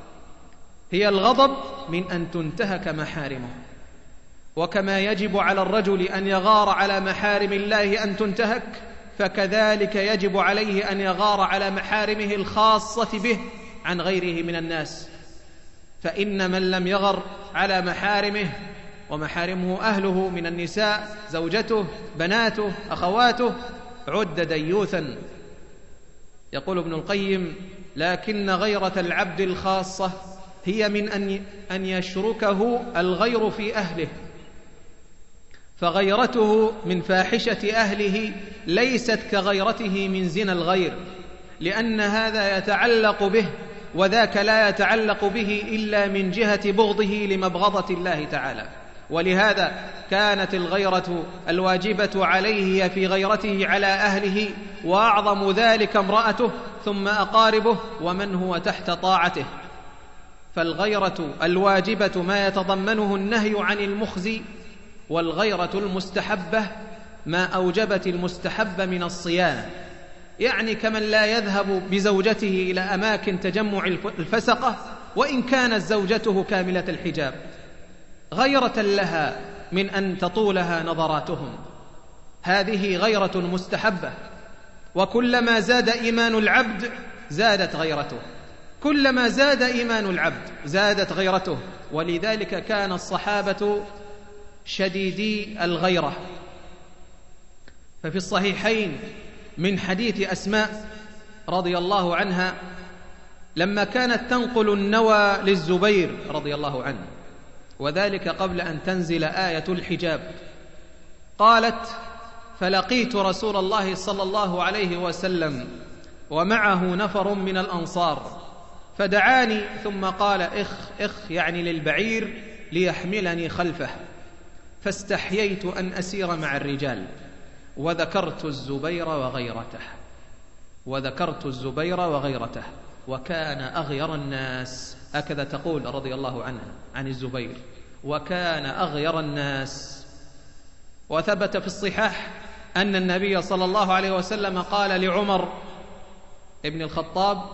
S3: هي الغضب من أن تنتهك محارمه. وكما يجب على الرجل أن يغار على محارم الله أن تنتهك، فكذلك يجب عليه أن يغار على محارمه الخاصة به عن غيره من الناس. فإن من لم يغر على محارمه، ومحارمه أهله من النساء، زوجته، بناته، أخواته، عد ديوثا. يقول ابن القيم: لكن غيرة العبد الخاصة هي من أن يشركه الغير في أهله، فغيرته من فاحشة أهله ليست كغيرته من زنا الغير، لأن هذا يتعلق به وذاك لا يتعلق به إلا من جهة بغضه لمبغضة الله تعالى. ولهذا كانت الغيرة الواجبة عليه في غيرته على أهله، وأعظم ذلك امرأته، ثم أقاربه ومن هو تحت طاعته. فالغيرة الواجبة ما يتضمنه النهي عن المخزي، والغيرة المستحبة ما أوجبت المستحب من الصيانة، يعني كمن لا يذهب بزوجته إلى أماكن تجمع الفسقة وإن كانت زوجته كاملة الحجاب، غيرة لها من أن تطولها نظراتهم. هذه غيرة مستحبة. وكلما زاد إيمان العبد زادت غيرته، كلما زاد إيمان العبد زادت غيرته. ولذلك كان الصحابة شديدي الغيرة. ففي الصحيحين من حديث أسماء رضي الله عنها لما كانت تنقل النوى للزبير رضي الله عنه، وذلك قبل أن تنزل آية الحجاب، قالت: فلقيت رسول الله صلى الله عليه وسلم ومعه نفر من الأنصار، فدعاني ثم قال: إخ يعني للبعير ليحملني خلفه، فاستحييت أن أسير مع الرجال، وذكرت الزبير وغيرته، وكان أغير الناس، هكذا تقول رضي الله عنها عن الزبير: وكان أغير الناس. وثبت في الصحاح أن النبي صلى الله عليه وسلم قال لعمر ابن الخطاب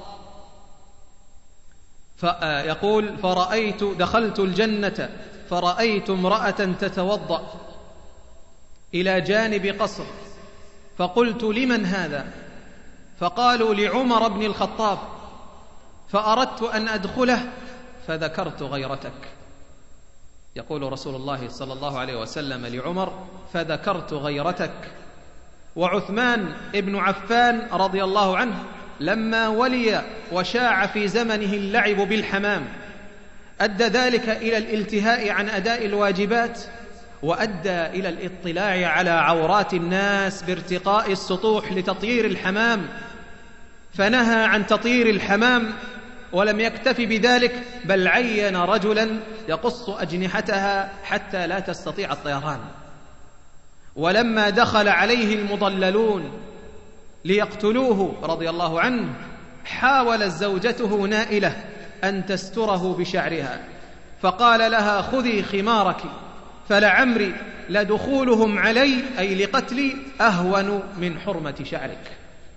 S3: يقول: دخلت الجنة فرأيت امرأة تتوضأ إلى جانب قصر، فقلت: لمن هذا؟ فقالوا: لعمر بن الخطاب. فأردت أن أدخله فذكرت غيرتك. يقول رسول الله صلى الله عليه وسلم لعمر: فذكرت غيرتك. وعثمان ابن عفان رضي الله عنه لما ولي وشاع في زمنه اللعب بالحمام أدى ذلك إلى الالتهاء عن أداء الواجبات، وأدى إلى الاطلاع على عورات الناس بارتقاء السطوح لتطيير الحمام، فنهى عن تطيير الحمام. ولم يكتف بذلك، بل عين رجلا يقص أجنحتها حتى لا تستطيع الطيران. ولما دخل عليه المضللون ليقتلوه رضي الله عنه، حاولت زوجته نائلة أن تستره بشعرها، فقال لها: خذي خمارك فلعمري لدخولهم علي أي لقتلي أهون من حرمة شعرك.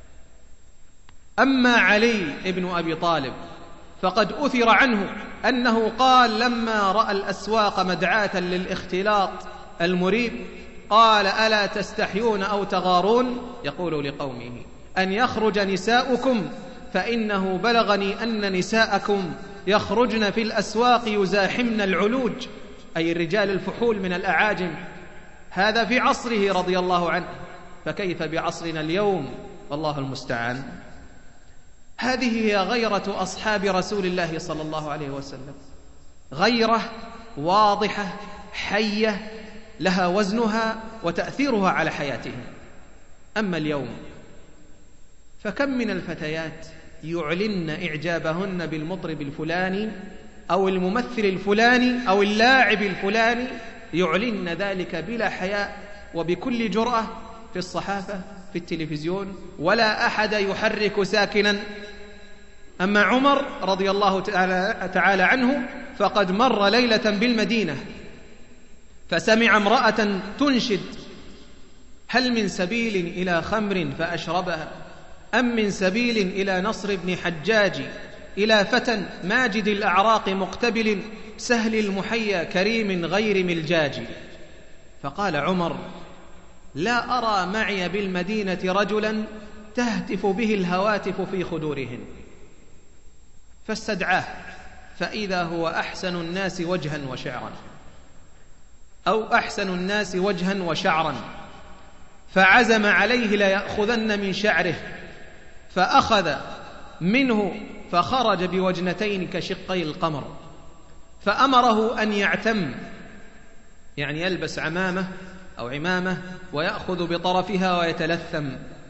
S3: أما علي ابن أبي طالب فقد أثر عنه أنه قال لما رأى الأسواق مدعاة للاختلاط المريب قال: ألا تستحيون أو تغارون؟ يقول لقومه: أن يخرج نساؤكم فإنه بلغني أن نساءكم يخرجن في الأسواق يزاحمن العلوج، أي الرجال الفحول من الأعاجم. هذا في عصره رضي الله عنه، فكيف بعصرنا اليوم؟ والله المستعان. هذه هي غيرة أصحاب رسول الله صلى الله عليه وسلم، غيرة واضحة حية لها وزنها وتأثيرها على حياتهم. أما اليوم فكم من الفتيات يعلن إعجابهن بالمطرب الفلاني أو الممثل الفلاني أو اللاعب الفلاني، يعلن ذلك بلا حياء وبكل جرأة في الصحافة في التلفزيون، ولا أحد يحرك ساكنا. أما عمر رضي الله تعالى عنه فقد مر ليلة بالمدينة فسمع امرأة تنشد: هل من سبيل إلى خمر فأشربها، أم من سبيل إلى نصر بن حجاج، إلى فتى ماجد الأعراق مقتبل سهل المحيا كريم غير ملجاج. فقال عمر: لا أرى معي بالمدينة رجلا تهتف به الهواتف في خدورهن. فاستدعاه فإذا هو أحسن الناس وجها وشعرا، أو أحسن الناس وجها وشعرا، فعزم عليه ليأخذن من شعره، فأخذ منه فخرج بوجنتين كشقي القمر، فأمره أن يعتم، يعني يلبس عمامة أو عمامة ويأخذ بطرفها ويتلثم.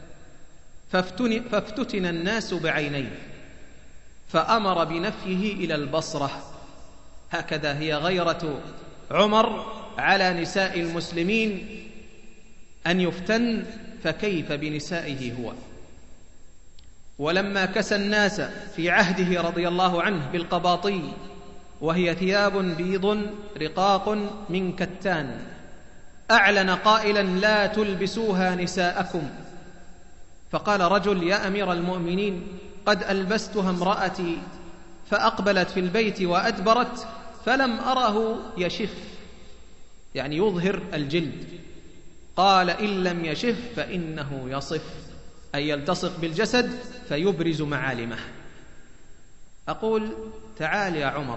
S3: فافتتن الناس بعينيه، فأمر بنفيه إلى البصرة. هكذا هي غيرة عمر على نساء المسلمين، أن يفتن، فكيف بنسائه هو. ولما كسى الناس في عهده رضي الله عنه بالقباطي، وهي ثياب بيض رقاق من كتان، أعلن قائلا: لا تلبسوها نساءكم. فقال رجل: يا أمير المؤمنين، قد ألبستها امرأتي فأقبلت في البيت وأدبرت فلم أره يشف، يعني يظهر الجلد. قال: إن لم يشف فإنه يصف، أي يلتصق بالجسد فيبرز معالمه. أقول: تعال يا عمر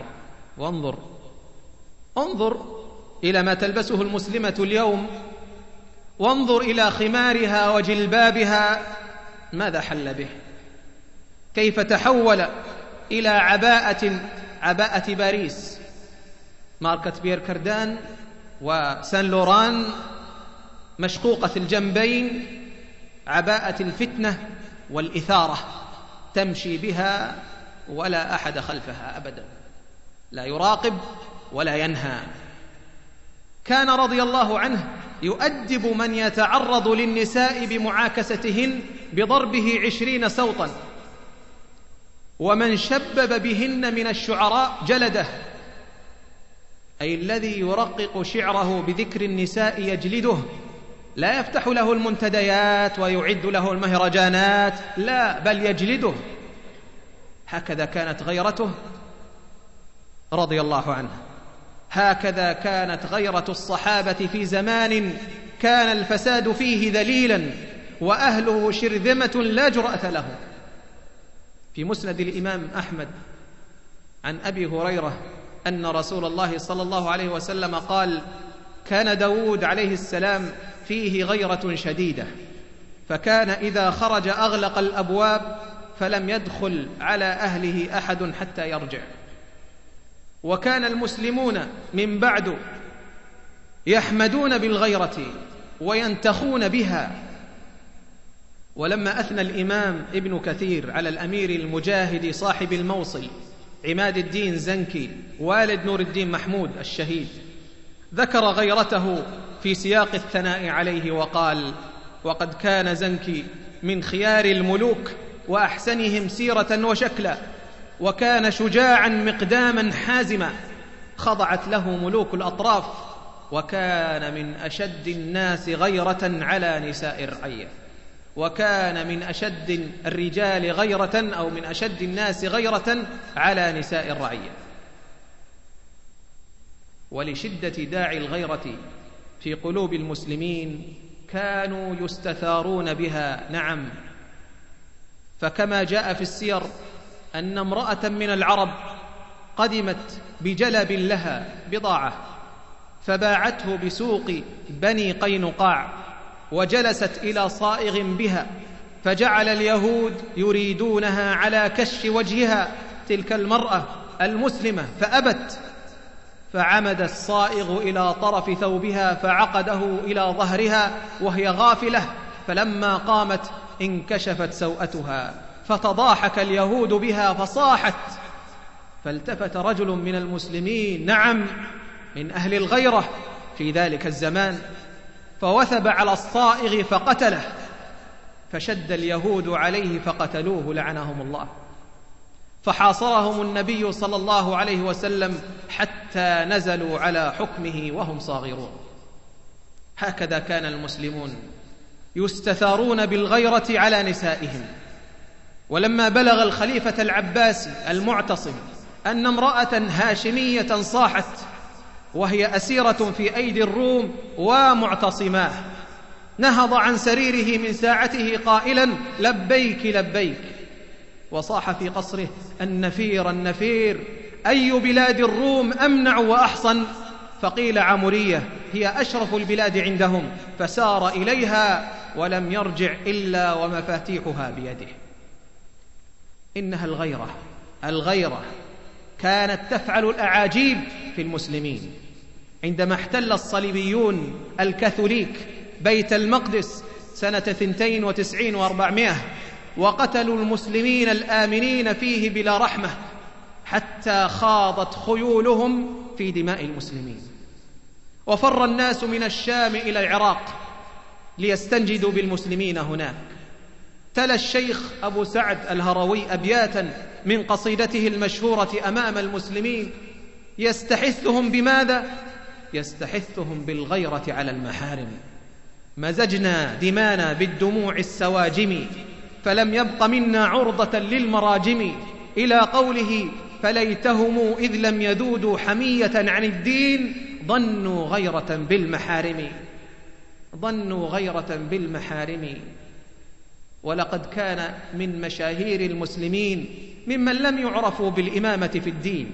S3: انظر إلى ما تلبسه المسلمة اليوم، وانظر إلى خمارها وجلبابها ماذا حل به، كيف تحول إلى عباءة باريس ماركة بير كردان وسان لوران مشقوقة الجنبين، عباءة الفتنة والإثارة، تمشي بها ولا أحد خلفها أبدا، لا يراقب ولا ينهى. كان رضي الله عنه يؤدب من يتعرض للنساء بمعاكستهن بضربه 20 سوطا، ومن شبب بهن من الشعراء جلده، أي الذي يرقق شعره بذكر النساء يجلده، لا يفتح له المنتديات ويعد له المهرجانات، لا، بل يجلده. هكذا كانت غيرته رضي الله عنه، هكذا كانت غيرة الصحابة في زمان كان الفساد فيه ذليلا وأهله شرذمة لا جرأة له. في مسند الإمام أحمد عن أبي هريرة أن رسول الله صلى الله عليه وسلم قال: كان داود عليه السلام فيه غيرة شديدة، فكان إذا خرج أغلق الأبواب فلم يدخل على أهله أحد حتى يرجع. وكان المسلمون من بعد يحمدون بالغيرة وينتخون بها. ولما أثنى الإمام ابن كثير على الأمير المجاهد صاحب الموصل عماد الدين زنكي والد نور الدين محمود الشهيد، ذكر غيرته في سياق الثناء عليه وقال: وقد كان زنكي من خيار الملوك وأحسنهم سيرة وشكلا، وكان شجاعا مقداما حازما، خضعت له ملوك الأطراف، وكان من أشد الناس غيرة على نساء الرعية، وكان من أشد الرجال غيرة أو من أشد الناس غيرة على نساء الرعية. ولشدة داعي الغيرة في قلوب المسلمين كانوا يستثارون بها. نعم، فكما جاء في السير أن امرأة من العرب قدمت بجلب لها بضاعة فباعته بسوق بني قينقاع، وجلست إلى صائغ بها، فجعل اليهود يريدونها على كشف وجهها تلك المرأة المسلمة فأبت، فعمد الصائغ إلى طرف ثوبها فعقده إلى ظهرها وهي غافلة، فلما قامت انكشفت سوءتها، فتضاحك اليهود بها فصاحت. فالتفت رجل من المسلمين، نعم من أهل الغيرة في ذلك الزمان، فوثب على الصائغ فقتله، فشد اليهود عليه فقتلوه لعنهم الله، فحاصرهم النبي صلى الله عليه وسلم حتى نزلوا على حكمه وهم صاغرون. هكذا كان المسلمون يستثارون بالغيرة على نسائهم. ولما بلغ الخليفة العباسي المعتصم أن امرأة هاشمية صاحت وهي أسيرة في أيدي الروم ومعتصماه، نهض عن سريره من ساعته قائلا: لبيك لبيك، وصاح في قصره: النفير النفير، أي بلاد الروم أمنع وأحصن؟ فقيل: عمرية، هي أشرف البلاد عندهم، فسار إليها ولم يرجع إلا ومفاتيحها بيده. إنها الغيرة كانت تفعل الأعاجيب في المسلمين. عندما احتل الصليبيون الكاثوليك بيت المقدس سنة 92 و400 وقتلوا المسلمين الآمنين فيه بلا رحمة، حتى خاضت خيولهم في دماء المسلمين، وفر الناس من الشام إلى العراق ليستنجدوا بالمسلمين هناك. تلا الشيخ أبو سعد الهروي أبياتا من قصيدته المشهورة أمام المسلمين يستحثهم بماذا؟ يستحثهم بالغيرة على المحارم. مزجنا دمانا بالدموع السواجم، فلم يبق منا عرضة للمراجم، إلى قوله: فليتهم إذ لم يذودوا حمية عن الدين، ظنوا غيرة بالمحارم. ولقد كان من مشاهير المسلمين ممن لم يعرفوا بالإمامة في الدين،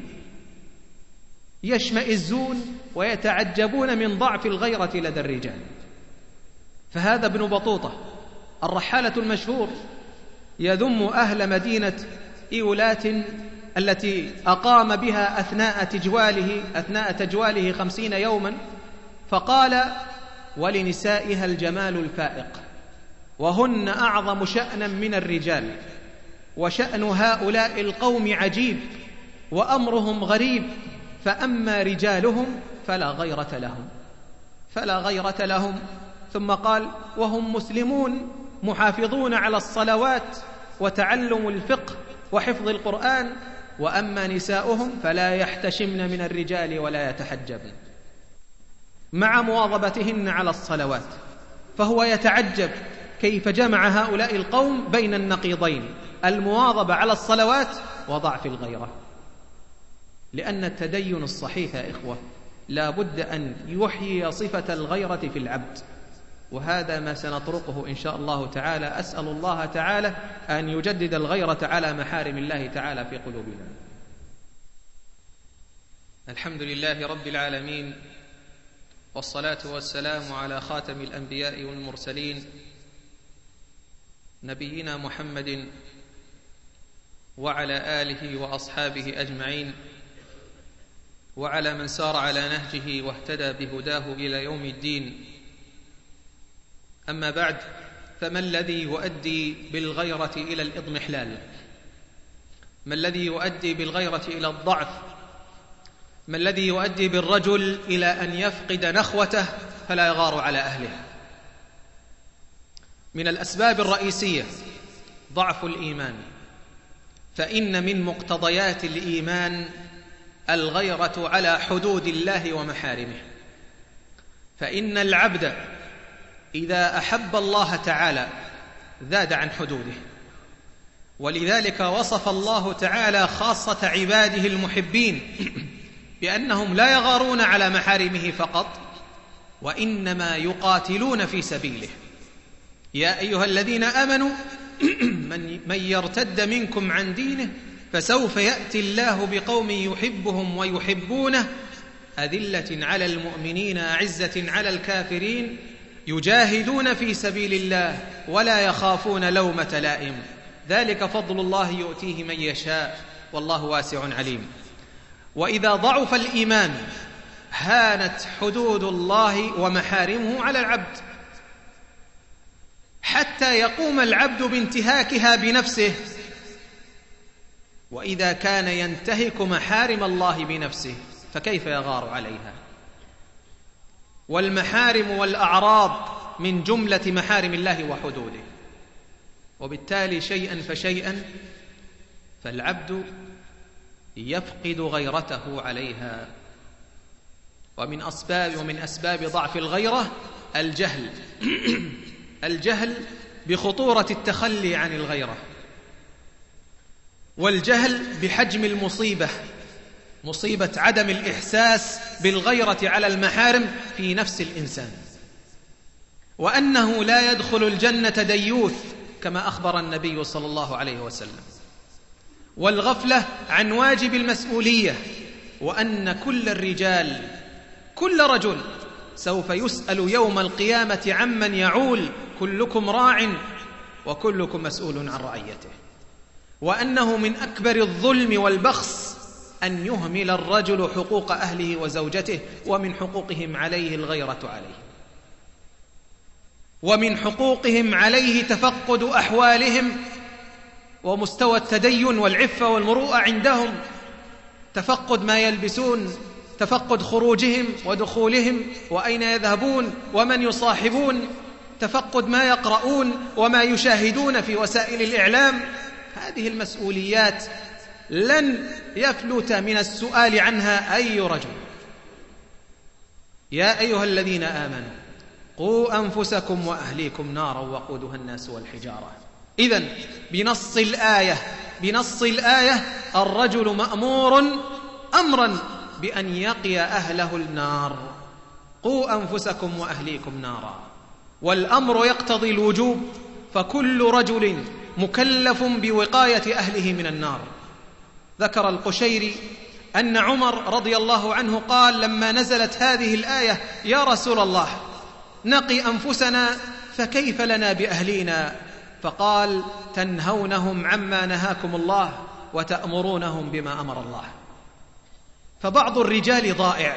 S3: يشمئزون ويتعجبون من ضعف الغيرة لدى الرجال. فهذا ابن بطوطة الرحالة المشهور يذم أهل مدينة إيولات التي أقام بها أثناء تجواله 50 يوما، فقال: ولنسائها الجمال الفائق، وهن أعظم شأنا من الرجال، وشأن هؤلاء القوم عجيب، وأمرهم غريب، فأما رجالهم فلا غيرة لهم. ثم قال: وهم مسلمون محافظون على الصلوات وتعلم الفقه وحفظ القرآن، وأما نساؤهم فلا يحتشمن من الرجال ولا يتحجبن، مع مواظبتهن على الصلوات. فهو يتعجب كيف جمع هؤلاء القوم بين النقيضين، المواظبة على الصلوات وضعف الغيرة. لأن التدين الصحيح يا إخوة لا بد أن يحيي صفة الغيرة في العبد، وهذا ما سنطرقه إن شاء الله تعالى. أسأل الله تعالى أن يجدد الغيرة على محارم الله تعالى في قلوبنا. الحمد لله رب العالمين، والصلاة والسلام على خاتم الأنبياء والمرسلين نبينا محمد وعلى آله وأصحابه أجمعين، وعلى من سار على نهجه واهتدى بهداه إلى يوم الدين. أما بعد، فما الذي يؤدي بالغيرة إلى الإضمحلال؟ ما الذي يؤدي بالغيرة إلى الضعف؟ ما الذي يؤدي بالرجل إلى أن يفقد نخوته فلا يغار على أهله؟ من الأسباب الرئيسية ضعف الإيمان، فإن من مقتضيات الإيمان الغيرة على حدود الله ومحارمه. فإن العبد إذا أحب الله تعالى زاد عن حدوده، ولذلك وصف الله تعالى خاصة عباده المحبين بأنهم لا يغارون على محارمه فقط، وإنما يقاتلون في سبيله. يا أيها الذين آمنوا من يرتد منكم عن دينه فسوف يأتي الله بقوم يحبهم ويحبونه أذلة على المؤمنين أعزة على الكافرين يجاهدون في سبيل الله ولا يخافون لومة لائم، ذلك فضل الله يؤتيه من يشاء والله واسع عليم. وإذا ضعف الإيمان هانت حدود الله ومحارمه على العبد، حتى يقوم العبد بانتهاكها بنفسه. وإذا كان ينتهك محارم الله بنفسه فكيف يغار عليها؟ والمحارم والأعراض من جملة محارم الله وحدوده، وبالتالي شيئا فشيئا فالعبد يفقد غيرته عليها. ومن أسباب ضعف الغيرة الجهل الجهل بخطورة التخلي عن الغيرة، والجهل بحجم المصيبة، مصيبة عدم الإحساس بالغيرة على المحارم في نفس الإنسان، وأنه لا يدخل الجنة ديوث كما أخبر النبي صلى الله عليه وسلم، والغفلة عن واجب المسؤولية، وأن كل الرجال كل رجل سوف يسأل يوم القيامة عمن يعول، كلكم راع وكلكم مسؤول عن رعيته، وأنه من أكبر الظلم والبخس أن يهمل الرجل حقوق أهله وزوجته، ومن حقوقهم عليه الغيرة عليه، ومن حقوقهم عليه تفقد أحوالهم ومستوى التدين والعفة والمروءة عندهم، تفقد ما يلبسون، تفقد خروجهم ودخولهم وأين يذهبون ومن يصاحبون، تفقد ما يقرؤون وما يشاهدون في وسائل الإعلام. هذه المسؤوليات لن يفلت من السؤال عنها أي رجل. يا أيها الذين آمنوا قوا أنفسكم وأهليكم نارا وقودها الناس والحجارة. إذن بنص الآية الرجل مأمور أمرا بأن يقي أهله النار. قوا أنفسكم وأهليكم نارا، والأمر يقتضي الوجوب، فكل رجل مكلف بوقاية أهله من النار. ذكر القشيري أن عمر رضي الله عنه قال لما نزلت هذه الآية: يا رسول الله، نقي أنفسنا فكيف لنا بأهلينا؟ فقال: تنهونهم عما نهاكم الله وتأمرونهم بما أمر الله. فبعض الرجال ضائع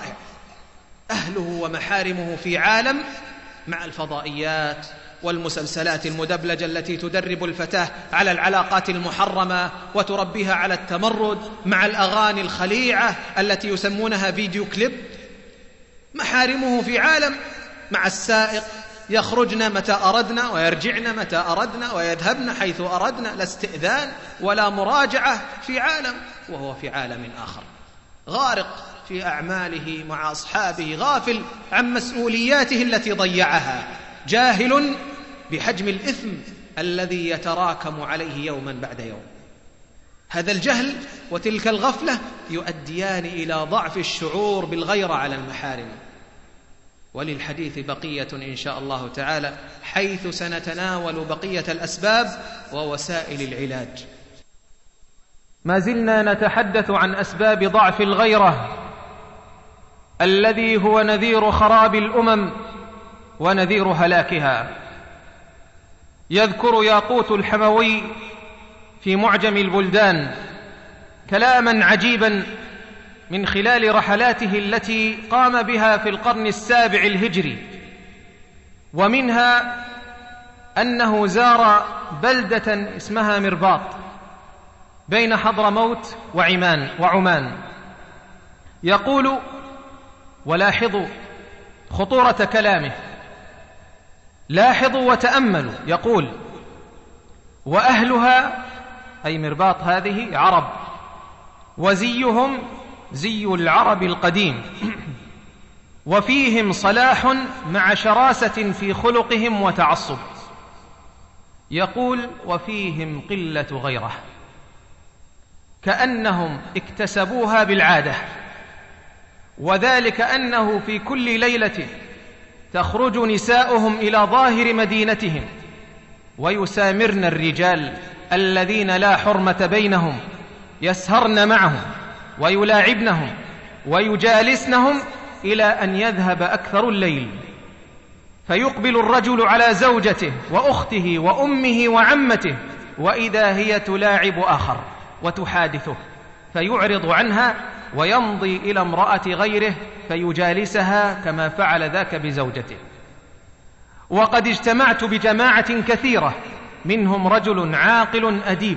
S3: أهله ومحارمه في عالم مع الفضائيات والمسلسلات المدبلجة التي تدرب الفتاة على العلاقات المحرمة وتربيها على التمرد، مع الأغاني الخليعة التي يسمونها فيديو كليب. محارمه في عالم مع السائق، يخرجن متى أردنا ويرجعن متى أردنا ويذهبن حيث أردنا، لا استئذان ولا مراجعة، في عالم وهو في عالم آخر، غارق في أعماله مع أصحابه، غافل عن مسؤولياته التي ضيعها، جاهل بحجم الإثم الذي يتراكم عليه يوما بعد يوم. هذا الجهل وتلك الغفلة يؤديان إلى ضعف الشعور بالغيرة على المحارم. وللحديث بقية إن شاء الله تعالى، حيث سنتناول بقية الأسباب ووسائل العلاج. ما زلنا نتحدث عن أسباب ضعف الغيرة، الذي هو نذير خراب الأمم ونذير هلاكها. يذكر ياقوت الحموي في معجم البلدان كلاما عجيبا من خلال رحلاته التي قام بها في القرن السابع الهجري، ومنها أنه زار بلدة اسمها مرباط بين حضرموت وعمان. يقول، ولاحظوا خطورة كلامه، لاحظوا وتأملوا، يقول: وأهلها، أي مرباط هذه، عرب، وزيهم زي العرب القديم، وفيهم صلاح مع شراسة في خلقهم وتعصب. يقول: وفيهم قلة غيرة، كأنهم اكتسبوها بالعادة، وذلك أنه في كل ليلة تخرج نساؤهم إلى ظاهر مدينتهم ويسامرن الرجال الذين لا حرمة بينهم، يسهرن معهم ويلاعبنهم ويجالسنهم إلى أن يذهب أكثر الليل، فيقبل الرجل على زوجته وأخته وأمه وعمته، وإذا هي تلاعب آخر وتحادثه، فيعرض عنها ويمضي إلى امرأة غيره فيجالسها كما فعل ذاك بزوجته. وقد اجتمعت بجماعة كثيرة، منهم رجل عاقل أديب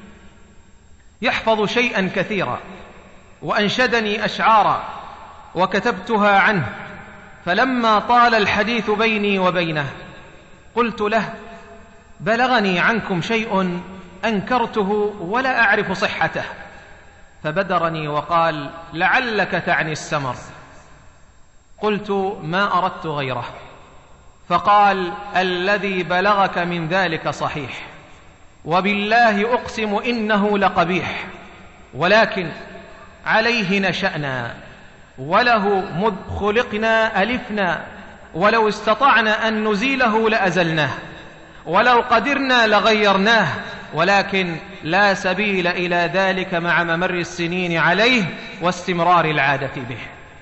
S3: يحفظ شيئا كثيرا، وأنشدني أشعارا وكتبتها عنه، فلما طال الحديث بيني وبينه قلت له: بلغني عنكم شيء أنكرته ولا أعرف صحته. فبدرني وقال: لعلك تعني السمر. قلت: ما أردت غيره. فقال: الذي بلغك من ذلك صحيح، وبالله أقسم إنه لقبيح، ولكن عليه نشأنا، وله مذ خلقنا ألفنا، ولو استطعنا أن نزيله لأزلناه، ولو قدرنا لغيرناه، ولكن لا سبيل إلى ذلك مع ممر السنين عليه واستمرار العادة به.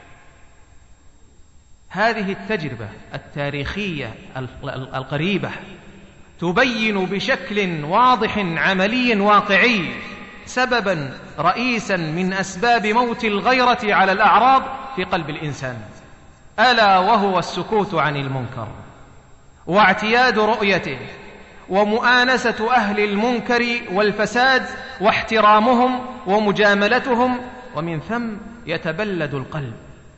S3: هذه التجربة التاريخية القريبة تبين بشكل واضح عملي واقعي سببا رئيسا من أسباب موت الغيرة على الأعراض في قلب الإنسان، ألا وهو السكوت عن المنكر واعتياد رؤيته ومؤانسة أهل المنكر والفساد واحترامهم ومجاملتهم، ومن ثم يتبلد القلب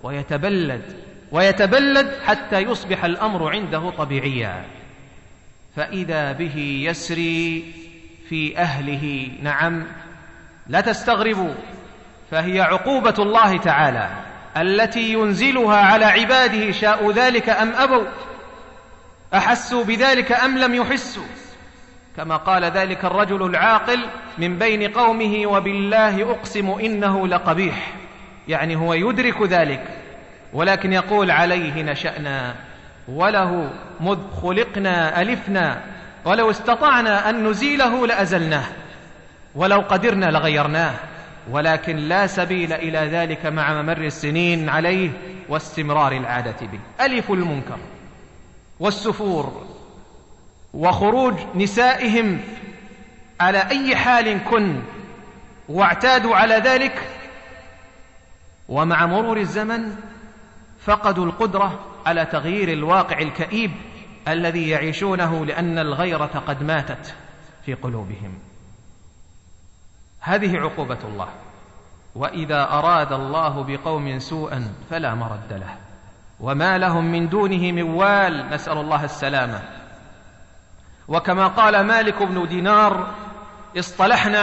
S3: ويتبلد حتى يصبح الأمر عنده طبيعيا، فإذا به يسري في أهله. نعم، لا تستغربوا، فهي عقوبة الله تعالى التي ينزلها على عباده، شاءوا ذلك أم أبوا، أحسوا بذلك أم لم يحسوا، كما قال ذلك الرجل العاقل من بين قومه: وبالله أقسم إنه لقبيح، يعني هو يدرك ذلك، ولكن يقول: عليه نشأنا، وله مذ خلقنا ألفنا، ولو استطعنا أن نزيله لأزلناه، ولو قدرنا لغيرناه، ولكن لا سبيل إلى ذلك مع ممر السنين عليه واستمرار العادة به. ألف المنكر والسفور وخروج نسائهم على أي حال كن، واعتادوا على ذلك، ومع مرور الزمن فقدوا القدرة على تغيير الواقع الكئيب الذي يعيشونه، لأن الغيرة قد ماتت في قلوبهم. هذه عقوبة الله، وإذا أراد الله بقوم سوءا فلا مرد له، وما لهم من دونه من وال، نسأل الله السلامة. وكما قال مالك بن دينار: اصطلحنا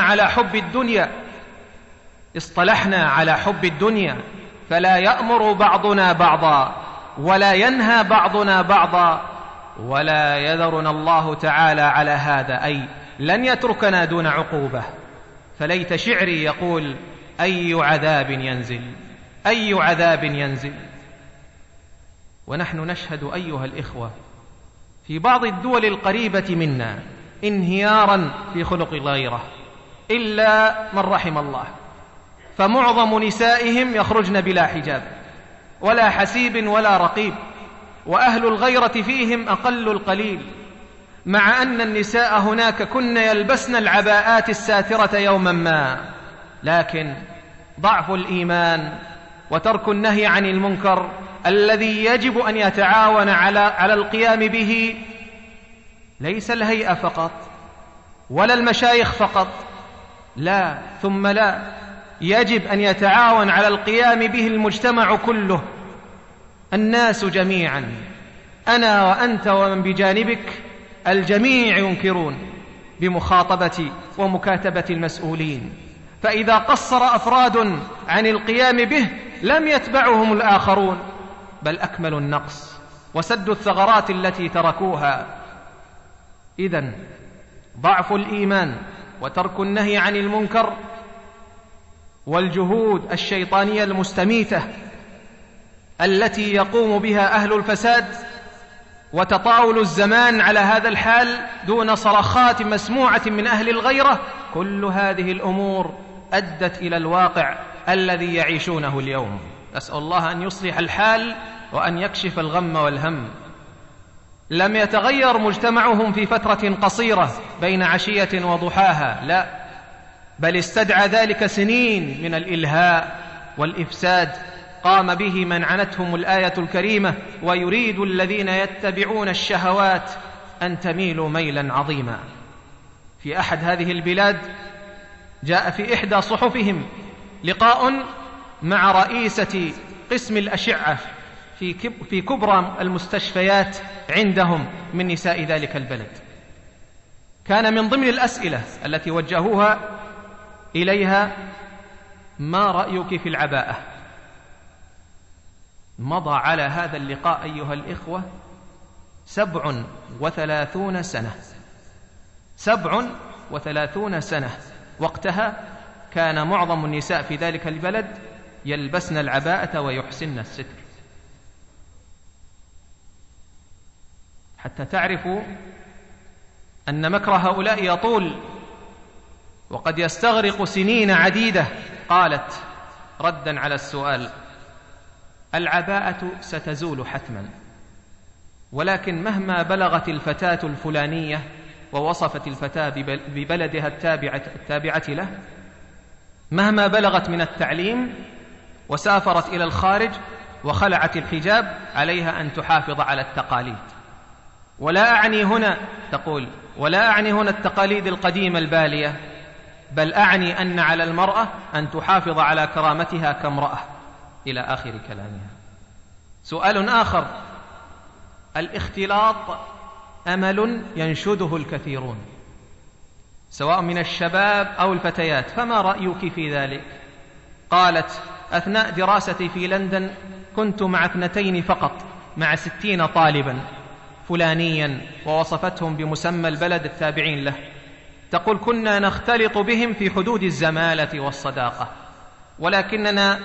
S3: على حب الدنيا، فلا يأمر بعضنا بعضا، ولا ينهى بعضنا بعضا، ولا يذرنا الله تعالى على هذا، أي لن يتركنا دون عقوبة. فليت شعري يقول: أي عذاب ينزل، أي عذاب ينزل. ونحن نشهد أيها الإخوة في بعض الدول القريبة منا انهيارا في خلق الغيرة إلا من رحم الله، فمعظم نسائهم يخرجن بلا حجاب ولا حسيب ولا رقيب، وأهل الغيرة فيهم أقل القليل، مع أن النساء هناك كن يلبسن العباءات الساترة يوما ما. لكن ضعف الإيمان وترك النهي عن المنكر الذي يجب أن يتعاون على القيام به ليس الهيئة فقط ولا المشايخ فقط، لا ثم لا، يجب أن يتعاون على القيام به المجتمع كله، الناس جميعا، أنا وأنت ومن بجانبك، الجميع ينكرون بمخاطبة ومكاتبة المسؤولين. فإذا قصر أفراد عن القيام به لم يتبعهم الآخرون، بل أكملوا النقص وسدوا الثغرات التي تركوها. إذن ضعف الإيمان وترك النهي عن المنكر والجهود الشيطانية المستميتة التي يقوم بها أهل الفساد وتطاول الزمان على هذا الحال دون صرخات مسموعة من أهل الغيرة، كل هذه الأمور أدت إلى الواقع الذي يعيشونه اليوم. نسأل الله أن يصلح الحال وأن يكشف الغم والهم. لم يتغير مجتمعهم في فترة قصيرة بين عشية وضحاها، لا، بل استدعى ذلك سنين من الإلهاء والإفساد قام به من عنتهم الآية الكريمة: ويريد الذين يتبعون الشهوات أن تميلوا ميلا عظيما. في أحد هذه البلاد جاء في إحدى صحفهم لقاء مع رئيسة قسم الأشعة في كبرى المستشفيات عندهم من نساء ذلك البلد. كان من ضمن الأسئلة التي وجهوها إليها: ما رأيك في العباءة؟ مضى على هذا اللقاء أيها الإخوة 37 سنة، 37 سنة. وقتها كان معظم النساء في ذلك البلد يلبسن العباءة ويحسن الستر، حتى تعرفوا أن مكر هؤلاء يطول وقد يستغرق سنين عديدة. قالت ردا على السؤال: العباءة ستزول حتما، ولكن مهما بلغت الفتاة الفلانية ووصفت الفتاة ببلدها التابعة له، مهما بلغت من التعليم وسافرت إلى الخارج وخلعت الحجاب، عليها أن تحافظ على التقاليد. ولا أعني هنا، تقول، ولا أعني هنا التقاليد القديمة البالية، بل أعني أن على المرأة أن تحافظ على كرامتها كامرأة، إلى آخر كلامها. سؤال آخر: الاختلاط أمل ينشده الكثيرون سواء من الشباب أو الفتيات، فما رأيك في ذلك؟ قالت: أثناء دراستي في لندن كنت مع 2 فقط مع 60 طالبا فلانيا، ووصفتهم بمسمى البلد التابعين له. تقول: كنا نختلط بهم في حدود الزمالة والصداقة، ولكننا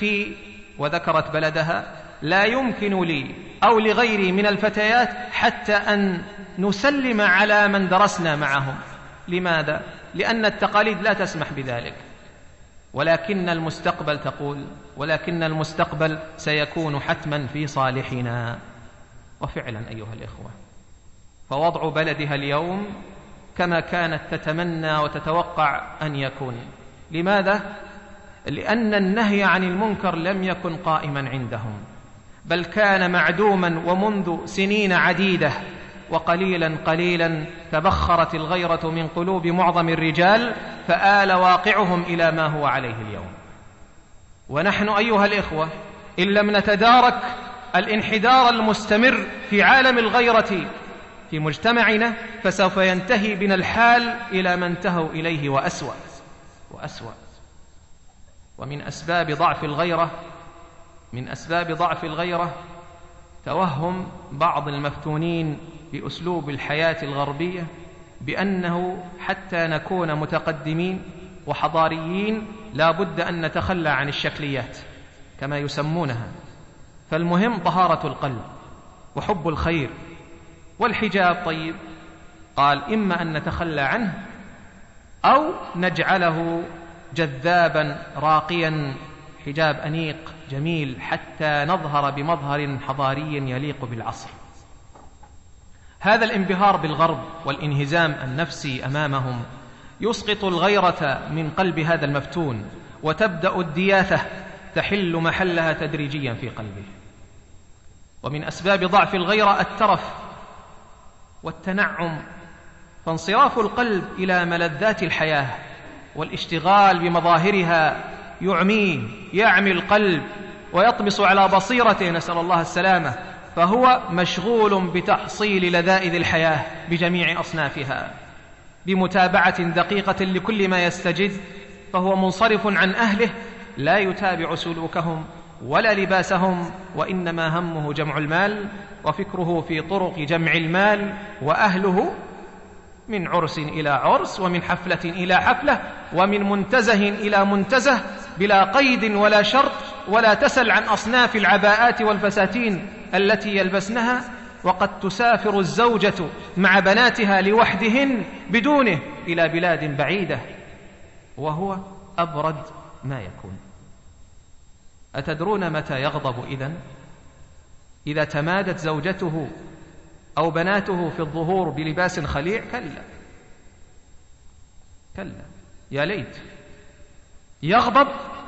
S3: وذكرت بلدها، لا يمكن لي أو لغيري من الفتيات حتى أن نسلم على من درسنا معهم. لماذا؟ لأن التقاليد لا تسمح بذلك. ولكن المستقبل، تقول، ولكن المستقبل سيكون حتما في صالحنا. وفعلا أيها الإخوة، فوضع بلدها اليوم كما كانت تتمنى وتتوقع أن يكون. لماذا؟ لأن النهي عن المنكر لم يكن قائما عندهم، بل كان معدوما، ومنذ سنين عديدة، وقليلا قليلا تبخرت الغيرة من قلوب معظم الرجال، فآل واقعهم إلى ما هو عليه اليوم. ونحن أيها الإخوة إن لم نتدارك الانحدار المستمر في عالم الغيرة في مجتمعنا، فسوف ينتهي بنا الحال إلى ما انتهوا إليه وأسوأ وأسوأ. ومن أسباب ضعف الغيرة توهم بعض المفتونين بأسلوب الحياة الغربية بأنه حتى نكون متقدمين وحضاريين لا بد أن نتخلى عن الشكليات كما يسمونها، فالمهم طهارة القلب وحب الخير. والحجاب طيب، قال إما أن نتخلى عنه أو نجعله جذابا راقيا، حجاب أنيق جميل حتى نظهر بمظهر حضاري يليق بالعصر. هذا الانبهار بالغرب والانهزام النفسي أمامهم يسقط الغيرة من قلب هذا المفتون، وتبدأ الدياثة تحل محلها تدريجيا في قلبه. ومن أسباب ضعف الغيرة الترف والتنعم، فانصراف القلب إلى ملذات الحياة والاشتغال بمظاهرها يعمي القلب ويطمس على بصيرته، نسأل الله السلامة، فهو مشغول بتحصيل لذائذ الحياة بجميع أصنافها بمتابعة دقيقة لكل ما يستجد، فهو منصرف عن أهله لا يتابع سلوكهم ولا لباسهم، وإنما همه جمع المال وفكره في طرق جمع المال، وأهله من عرس إلى عرس ومن حفلة إلى حفلة ومن منتزه إلى منتزه بلا قيد ولا شرط، ولا تسل عن أصناف العباءات والفساتين التي يلبسنها، وقد تسافر الزوجة مع بناتها لوحدهن بدونه إلى بلاد بعيدة وهو أبرد ما يكون. أتدرون متى يغضب إذن؟ إذا تمادت زوجته أو بناته في الظهور بلباس خليع؟ كلا يا ليت. يغضب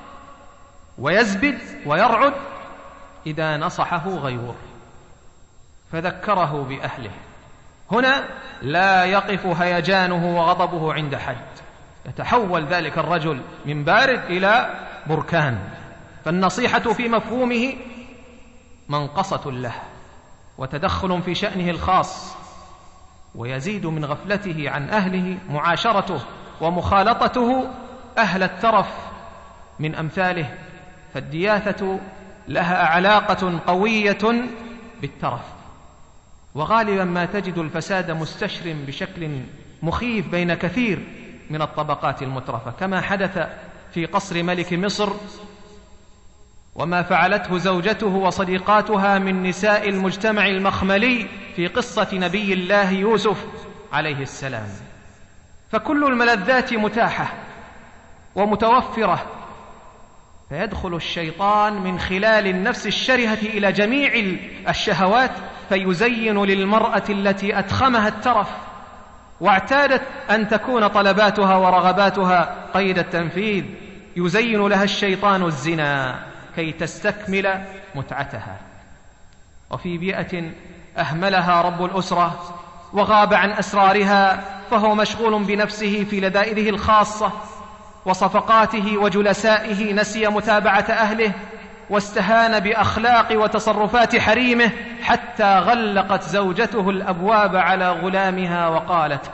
S3: ويزبد ويرعد إذا نصحه غيره فذكره بأهله. هنا لا يقف هيجانه وغضبه عند حد، يتحول ذلك الرجل من بارد إلى بركان. فالنصيحة في مفهومه منقصة له وتدخل في شأنه الخاص، ويزيد من غفلته عن أهله معاشرته ومخالطته أهل الترف من أمثاله. فالدياثة لها علاقة قوية بالترف، وغالبا ما تجد الفساد مستشرم بشكل مخيف بين كثير من الطبقات المترفة، كما حدث في قصر ملك مصر وما فعلته زوجته وصديقاتها من نساء المجتمع المخملي في قصة نبي الله يوسف عليه السلام. فكل الملذات متاحة ومتوفرة، فيدخل الشيطان من خلال النفس الشرهة إلى جميع الشهوات فيزين للمرأة التي أتخمها الترف واعتادت أن تكون طلباتها ورغباتها قيد التنفيذ، يزين لها الشيطان الزنا كي تستكمل متعتها. وفي بيئة أهملها رب الأسرة وغاب عن أسرارها، فهو مشغول بنفسه في لذائذه الخاصة وصفقاته وجلسائه، نسي متابعة أهله واستهان بأخلاق وتصرفات حريمه، حتى غلقت زوجته الأبواب على غلامها وقالت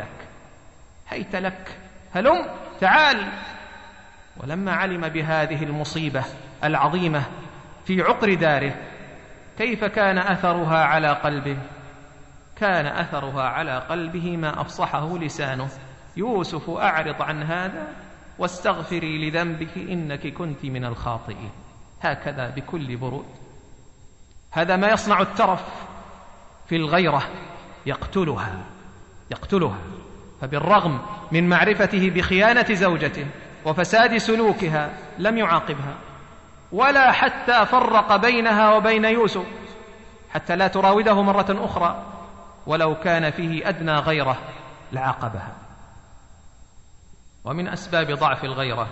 S3: هيت لك هلم تعال. ولما علم بهذه المصيبة العظيمة في عقر داره، كيف كان أثرها على قلبه؟ كان أثرها على قلبه ما أفصحه لسانه: يوسف أعرض عن هذا واستغفري لذنبك إنك كنت من الخاطئين. هكذا بكل برود. هذا ما يصنع الترف في الغيرة، يقتلها. فبالرغم من معرفته بخيانة زوجته وفساد سلوكها لم يعاقبها، ولا حتى فرق بينها وبين يوسف حتى لا تراوده مرة أخرى، ولو كان فيه أدنى غيرة لعاقبها. ومن أسباب ضعف الغيرة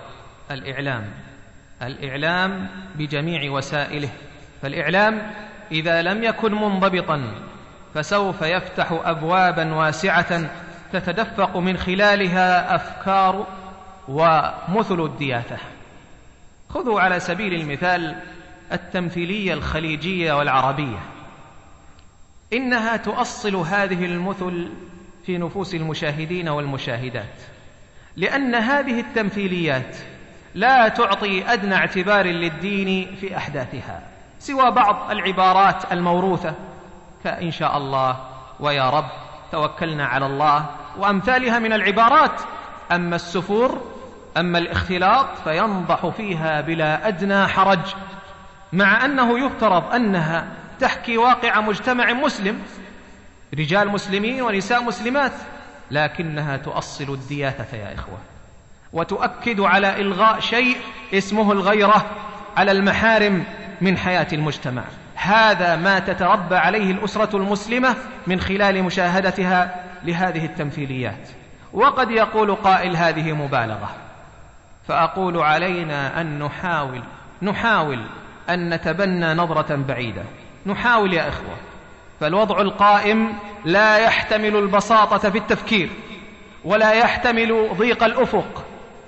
S3: الإعلام بجميع وسائله. فالإعلام إذا لم يكن منضبطا فسوف يفتح أبوابا واسعة تتدفق من خلالها أفكار ومثل الدياثة. خذوا على سبيل المثال التمثيلية الخليجية والعربية، إنها تؤصل هذه المثل في نفوس المشاهدين والمشاهدات، لأن هذه التمثيليات لا تعطي أدنى اعتبار للدين في أحداثها سوى بعض العبارات الموروثة كإن شاء الله ويا رب توكلنا على الله وأمثالها من العبارات. أما السفور، أما الاختلاط، فينضح فيها بلا أدنى حرج مع أنه يفترض أنها تحكي واقع مجتمع مسلم، رجال مسلمين ونساء مسلمات، لكنها تؤصل الدياثة يا إخوة، وتؤكد على إلغاء شيء اسمه الغيرة على المحارم من حياة المجتمع. هذا ما تتربى عليه الأسرة المسلمة من خلال مشاهدتها لهذه التمثيليات. وقد يقول قائل هذه مبالغة، فأقول علينا أن نحاول أن نتبنى نظرة بعيدة، نحاول يا إخوة. فالوضع القائم لا يحتمل البساطة في التفكير ولا يحتمل ضيق الأفق.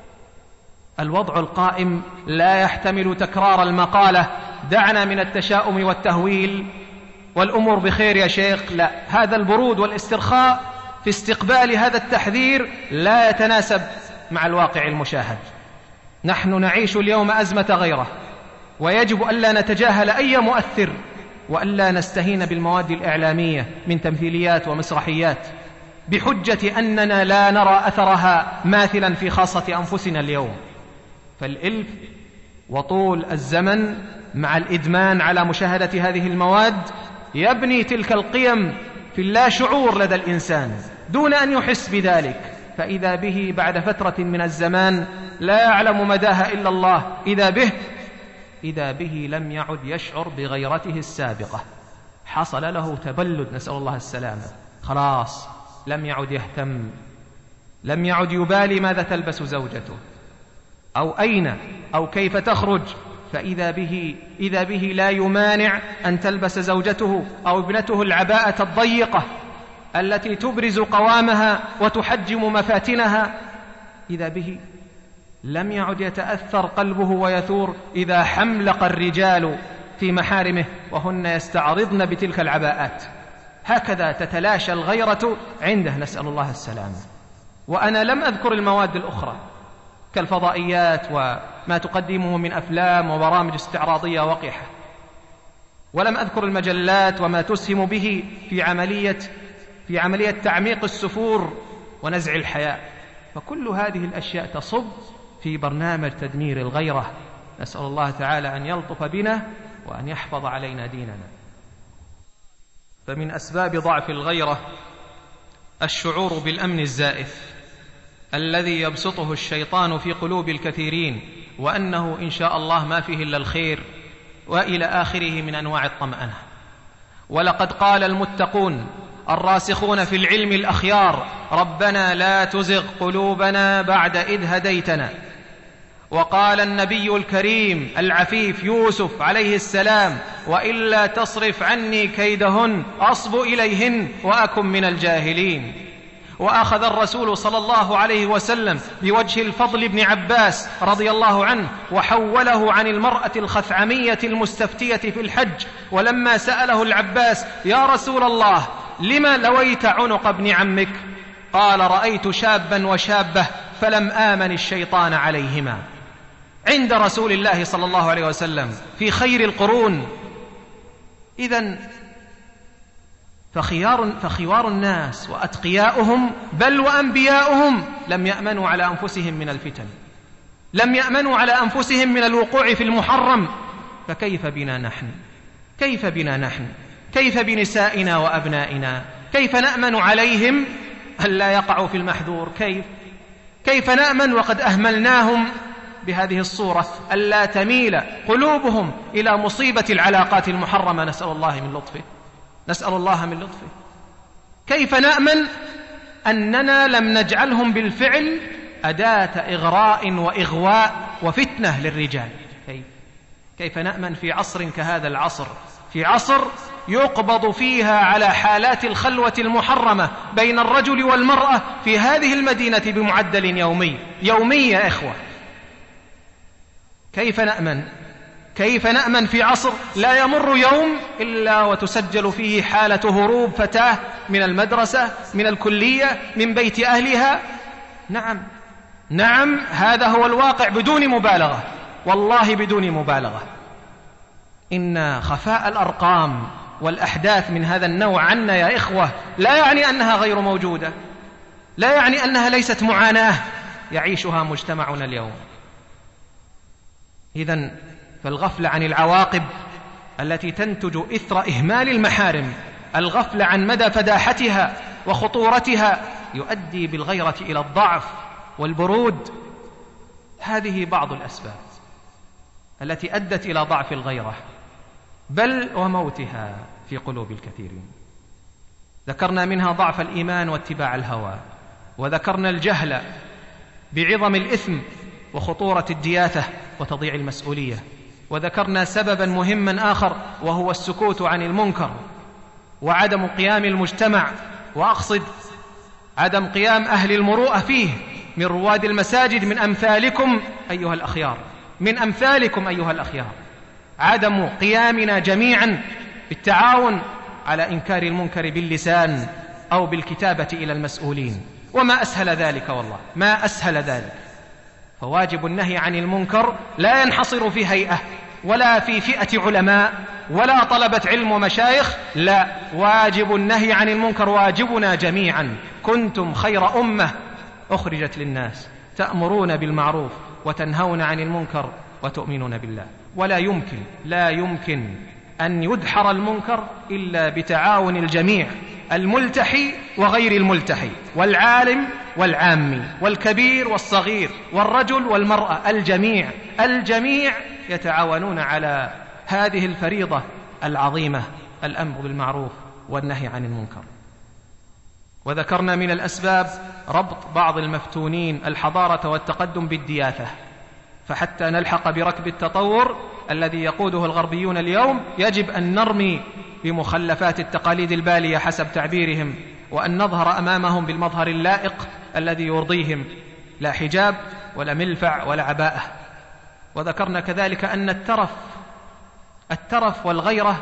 S3: الوضع القائم لا يحتمل تكرار المقالة دعنا من التشاؤم والتهويل والأمور بخير يا شيخ. لا، هذا البرود والاسترخاء في استقبال هذا التحذير لا يتناسب مع الواقع المشاهد. نحن نعيش اليوم أزمة غيرة، ويجب ألا نتجاهل أي مؤثر، وألا نستهين بالمواد الإعلامية من تمثيليات ومسرحيات بحجة أننا لا نرى أثرها ماثلا في خاصة أنفسنا اليوم. فالإلف وطول الزمن مع الإدمان على مشاهدة هذه المواد يبني تلك القيم في اللا شعور لدى الإنسان دون أن يحس بذلك، فإذا به بعد فترة من الزمان لا يعلم مداها إلا الله، إذا به لم يعد يشعر بغيرته السابقة، حصل له تبلد نسأل الله السلامة، خلاص لم يعد يهتم، لم يعد يبالي ماذا تلبس زوجته أو أين أو كيف تخرج، فإذا به لا يمانع أن تلبس زوجته أو ابنته العباءة الضيقة التي تبرز قوامها وتحجم مفاتنها. إذا به لم يعد يتأثر قلبه ويثور إذا حملق الرجال في محارمه وهن يستعرضن بتلك العباءات. هكذا تتلاشى الغيرة عنده نسأل الله السلامة. وأنا لم أذكر المواد الأخرى كالفضائيات وما تقدمه من أفلام وبرامج استعراضية وقحة، ولم أذكر المجلات وما تسهم به في عملية تعميق السفور ونزع الحياء. فكل هذه الأشياء تصب في برنامج تدمير الغيرة. نسأل الله تعالى أن يلطف بنا وأن يحفظ علينا ديننا. فمن أسباب ضعف الغيرة الشعور بالأمن الزائف الذي يبسطه الشيطان في قلوب الكثيرين، وأنه إن شاء الله ما فيه إلا الخير، وإلى آخره من أنواع الطمأنة. ولقد قال المتقون الراسخون في العلم الأخيار: ربنا لا تزغ قلوبنا بعد إذ هديتنا. وقال النبي الكريم العفيف يوسف عليه السلام: وإلا تصرف عني كيدهن أصب إليهن وأكن من الجاهلين. وأخذ الرسول صلى الله عليه وسلم بوجه الفضل بن عباس رضي الله عنه وحوله عن المرأة الخثعمية المستفتية في الحج، ولما سأله العباس: يا رسول الله لما لويت عنق ابن عمك؟ قال: رأيت شابا وشابة فلم آمن الشيطان عليهما. عند رسول الله صلى الله عليه وسلم في خير القرون. إذن فخيار الناس وأتقياؤهم بل وأنبياؤهم لم يأمنوا على أنفسهم من الفتن، لم يأمنوا على أنفسهم من الوقوع في المحرم. فكيف بنا نحن؟ كيف بنسائنا وأبنائنا؟ كيف نأمن عليهم ألا يقعوا في المحذور؟ كيف نأمن وقد أهملناهم بهذه الصورة ألا تميل قلوبهم إلى مصيبة العلاقات المحرمة؟ نسأل الله من لطفه. كيف نأمن أننا لم نجعلهم بالفعل أداة إغراء وإغواء وفتنة للرجال؟ كيف نأمن في عصر كهذا العصر، في عصر يقبض فيها على حالات الخلوة المحرمة بين الرجل والمرأة في هذه المدينة بمعدل يومي يا إخوة؟ كيف نأمن في عصر لا يمر يوم إلا وتسجل فيه حالة هروب فتاة من المدرسة، من الكلية، من بيت أهلها؟ نعم، هذا هو الواقع بدون مبالغة، والله بدون مبالغة. إن خفاء الأرقام والأحداث من هذا النوع عنا يا إخوة لا يعني أنها غير موجودة، لا يعني أنها ليست معاناة يعيشها مجتمعنا اليوم. إذن فالغفلة عن العواقب التي تنتج إثر إهمال المحارم، الغفلة عن مدى فداحتها وخطورتها، يؤدي بالغيرة إلى الضعف والبرود. هذه بعض الأسباب التي أدت إلى ضعف الغيرة بل وموتها في قلوب الكثيرين. ذكرنا منها ضعف الإيمان واتباع الهوى، وذكرنا الجهل بعظم الإثم وخطورة الدياثة وتضييع المسؤولية، وذكرنا سببا مهما آخر وهو السكوت عن المنكر وعدم قيام المجتمع، وأقصد عدم قيام أهل المروءة فيه من رواد المساجد، من أمثالكم أيها الأخيار، من أمثالكم أيها الأخيار، عدم قيامنا جميعا بالتعاون على إنكار المنكر باللسان أو بالكتابة إلى المسؤولين. وما أسهل ذلك، والله ما أسهل ذلك. فواجب النهي عن المنكر لا ينحصر في هيئة ولا في فئة علماء ولا طلبة علم ومشايخ، لا، واجب النهي عن المنكر واجبنا جميعا. كنتم خير أمة أخرجت للناس تأمرون بالمعروف وتنهون عن المنكر وتؤمنون بالله. لا يمكن أن يدحر المنكر إلا بتعاون الجميع، الملتحي وغير الملتحي، والعالم والعامي، والكبير والصغير، والرجل والمرأة، الجميع يتعاونون على هذه الفريضة العظيمة، الأمر بالمعروف والنهي عن المنكر. وذكرنا من الأسباب ربط بعض المفتونين الحضارة والتقدم بالدياثة، فحتى نلحق بركب التطور الذي يقوده الغربيون اليوم يجب أن نرمي بمخلفات التقاليد البالية حسب تعبيرهم، وأن نظهر أمامهم بالمظهر اللائق الذي يرضيهم، لا حجاب ولا ملفع ولا عباءة. وذكرنا كذلك أن الترف والغيرة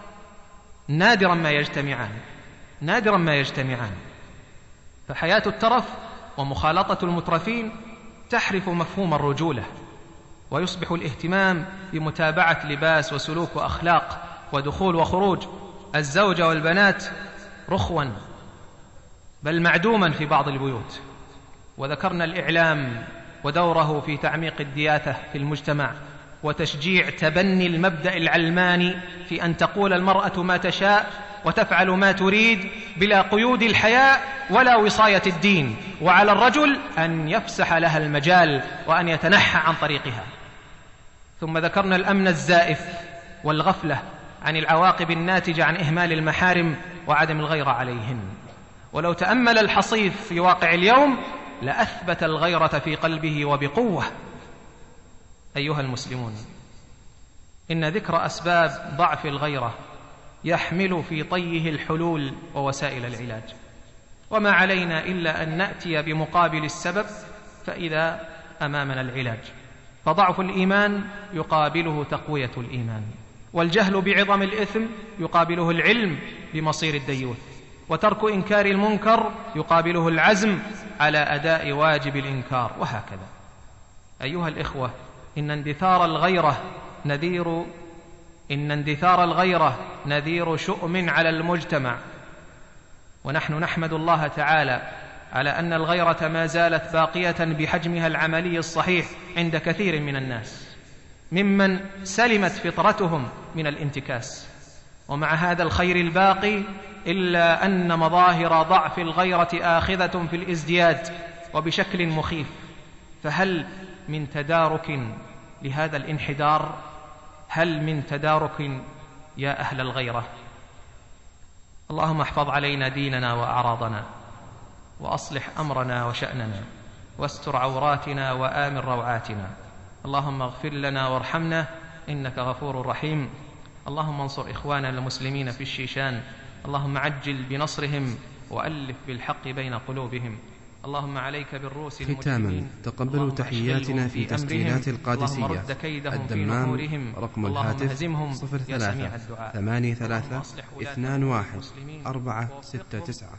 S3: نادرا ما يجتمعان، فحياة الترف ومخالطة المترفين تحرف مفهوم الرجولة، ويصبح الاهتمام بمتابعة لباس وسلوك وأخلاق ودخول وخروج الزوجة والبنات رخوا بل معدوما في بعض البيوت. وذكرنا الإعلام ودوره في تعميق الدياثة في المجتمع وتشجيع تبني المبدأ العلماني في أن تقول المرأة ما تشاء وتفعل ما تريد بلا قيود الحياء ولا وصاية الدين، وعلى الرجل أن يفسح لها المجال وأن يتنحى عن طريقها. ثم ذكرنا الأمن الزائف والغفلة عن العواقب الناتجة عن إهمال المحارم وعدم الغيرة عليهن. ولو تأمل الحصيف في واقع اليوم لأثبت الغيرة في قلبه وبقوة. أيها المسلمون، إن ذكر أسباب ضعف الغيرة يحمل في طيه الحلول ووسائل العلاج، وما علينا إلا أن نأتي بمقابل السبب فإذا أمامنا العلاج. فضعف الإيمان يقابله تقوية الإيمان، والجهل بعظم الإثم يقابله العلم بمصير الديوث، وترك إنكار المنكر يقابله العزم على أداء واجب الإنكار، وهكذا. أيها الإخوة، إن اندثار الغيرة نذير شؤم على المجتمع، ونحن نحمد الله تعالى على أن الغيرة ما زالت باقية بحجمها العملي الصحيح عند كثير من الناس ممن سلمت فطرتهم من الانتكاس. ومع هذا الخير الباقي إلا أن مظاهر ضعف الغيرة آخذة في الازدياد وبشكل مخيف. فهل من تدارك لهذا الانحدار؟ هل من تدارك يا أهل الغيرة؟ اللهم احفظ علينا ديننا وأعراضنا، وأصلح أمرنا وشأننا، واستر عوراتنا وآمن روعاتنا. اللهم اغفر لنا وارحمنا إنك غفور رحيم. اللهم انصر إخواننا المسلمين في الشيشان، اللهم عجل بنصرهم وألف بالحق بين قلوبهم. اللهم عليك بالروس المجرمين.
S1: ختاما، تقبلوا تحياتنا في تسجيلات القادسية الدمام. رقم الهاتف 03-83-21-469.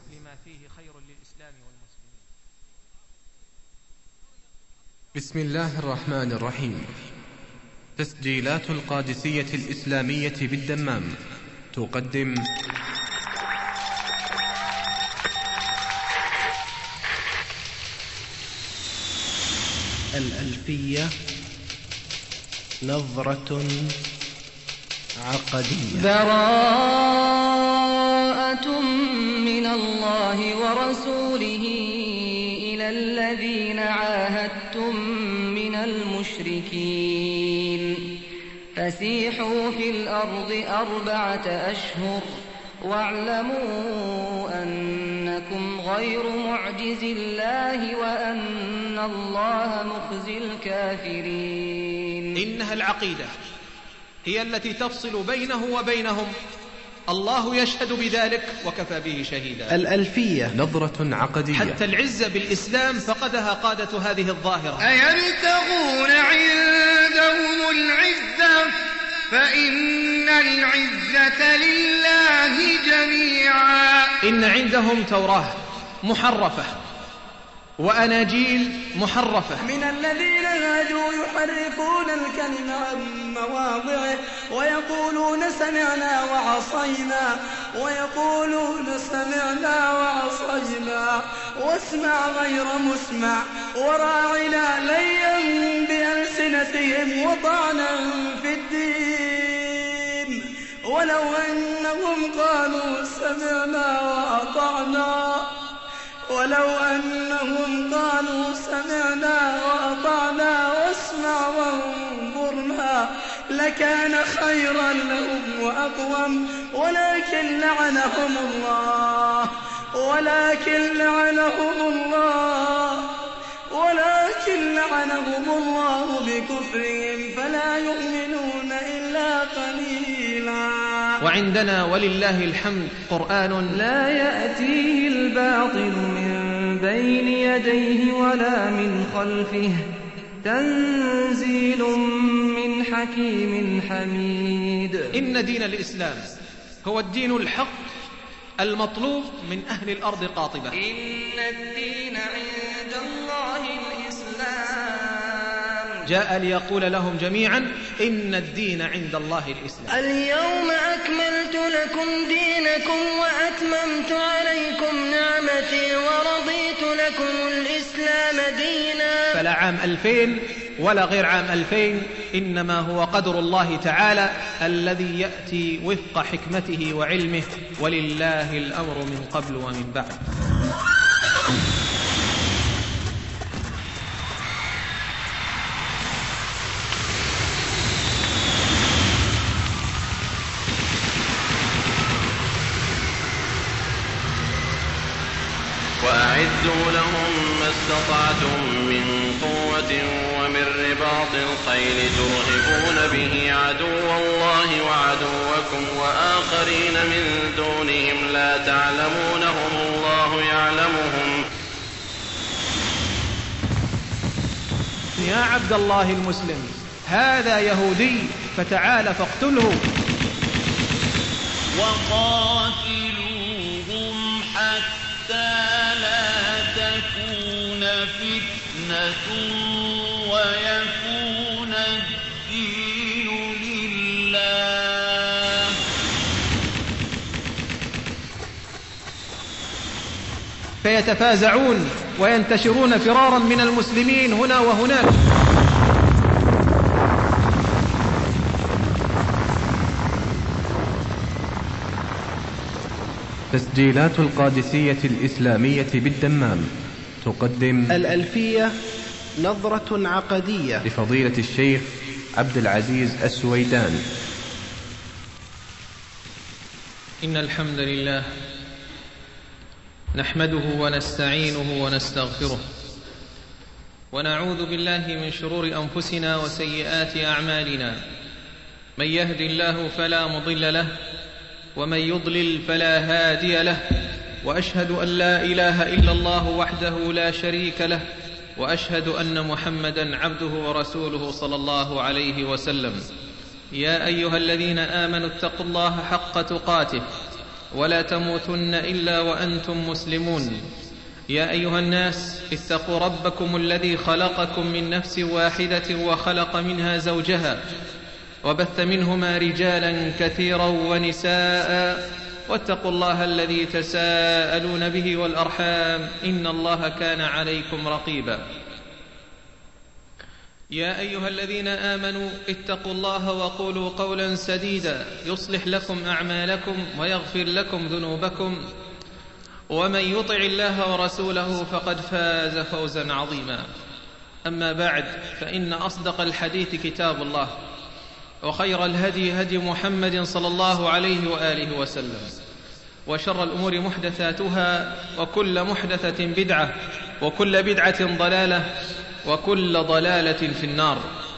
S1: بسم الله الرحمن الرحيم. تسجيلات القادسية الإسلامية بالدمام تقدم
S6: الألفية نظرة عقدية.
S5: براءة من الله ورسوله إلى الذين عاهدتم من المشركين فسيحوا في الأرض 4 أشهر واعلموا أنكم غير معجز الله وأن الله مخزي الكافرين.
S3: إنها العقيدة هي التي تفصل بينه وبينهم، الله يشهد بذلك وكفى به شهيدا.
S6: الألفية
S1: نظرة عقدية.
S3: حتى العزة بالإسلام فقدها قادة هذه الظاهرة.
S7: أيبتغون عندهم العزة فإن العزة لله جميعا.
S3: إن عندهم توراة محرفة وأناجيل محرفة.
S8: من الذين هادوا يحرفون الكلم عن مواضعه ويقولون سمعنا وعصينا واسمع غير مسمع وراعنا ليا بألسنتهم وطعنا في الدين ولو أنهم قالوا سمعنا وأطعنا واسمع وانظرنا لكان خيرا لهم وأقوم ولكن لعنهم الله بكفرهم فلا يؤمنون إلا قليلا.
S3: وعندنا ولله الحمد قرآن
S5: لا يأتيه الباطل من بين يديه ولا من خلفه تنزيل من حكيم حميد.
S3: إن دين الإسلام هو الدين الحق المطلوب من أهل الأرض قاطبة.
S5: إن الدين عند الله الإسلام.
S3: جاء ليقول لهم جميعا إن الدين عند الله الإسلام.
S7: اليوم أكملت لكم دينكم وأتممت عليكم نعمتي ورضيت لكم الإسلام دينا.
S3: فلا عام 2000 ولا غير عام 2000، إنما هو قدر الله تعالى الذي يأتي وفق حكمته وعلمه، ولله الأمر من قبل ومن بعد.
S9: وأعدوا لهم ما استطعتم من قوة ومن رباط الخيل ترهبون به عدو الله وعدوكم وآخرين من دونهم لا تعلمونهم الله يعلمهم.
S3: يا عبد الله المسلم، هذا يهودي فتعال فاقتله.
S2: وقاتلوهم حتى لا تكون فتنة ويكون الدين لله.
S3: فيتفازعون وينتشرون فرارا من المسلمين هنا وهناك.
S1: تسجيلات القادسية الإسلامية بالدمام تقدم
S6: الألفية نظرة عقدية
S1: لفضيلة الشيخ عبد العزيز السويدان.
S3: إن الحمد لله نحمده ونستعينه ونستغفره ونعوذ بالله من شرور أنفسنا وسيئات أعمالنا. من يهد الله فلا مضل له ومن يضلل فلا هادي له، وأشهد أن لا إله إلا الله وحده لا شريك له، وأشهد أن محمدًا عبده ورسوله صلى الله عليه وسلم. يا أيها الذين آمنوا اتقوا الله حق تقاته ولا تموتن إلا وأنتم مسلمون. يا أيها الناس اتقوا ربكم الذي خلقكم من نفس واحدة وخلق منها زوجها وبث منهما رجالا كثيرا ونساء، واتقوا الله الذي تساءلون به والأرحام إن الله كان عليكم رقيبا. يا أيها الذين آمنوا اتقوا الله وقولوا قولا سديدا يصلح لكم أعمالكم ويغفر لكم ذنوبكم ومن يطع الله ورسوله فقد فاز فوزا عظيما. أما بعد، فإن أصدق الحديث كتاب الله، وخير الهدي هدي محمد صلى الله عليه وآله وسلم، وشر الأمور محدثاتها، وكل محدثة بدعة، وكل بدعة ضلالة، وكل ضلالة في النار.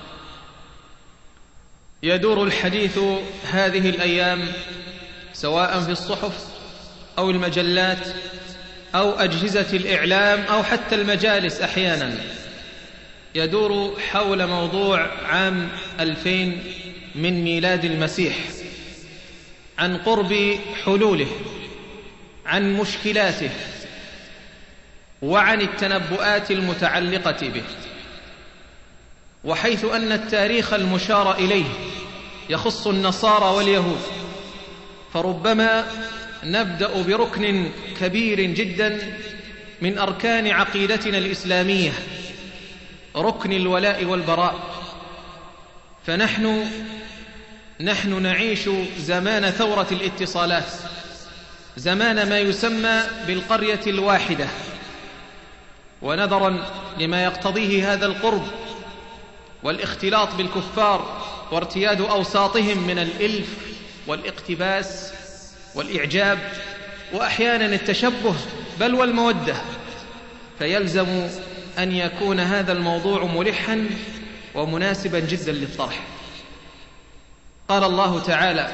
S3: يدور الحديث هذه الأيام سواء في الصحف أو المجلات أو أجهزة الإعلام أو حتى المجالس أحيانا، يدور حول موضوع عام 2000 من ميلاد المسيح، عن قرب حلوله، عن مشكلاته، وعن التنبؤات المتعلقة به. وحيث أن التاريخ المشار إليه يخص النصارى واليهود، فربما نبدأ بركن كبير جدا من أركان عقيدتنا الإسلامية، ركن الولاء والبراء. فنحن نعيش زمان ثورة الاتصالات، زمان ما يسمى بالقرية الواحدة. ونظرا لما يقتضيه هذا القرب والاختلاط بالكفار وارتياد أوساطهم من الإلف والاقتباس والإعجاب وأحيانا التشبه بل والمودة، فيلزم أن يكون هذا الموضوع ملحا ومناسبا جدا للطرح. قال الله تعالى: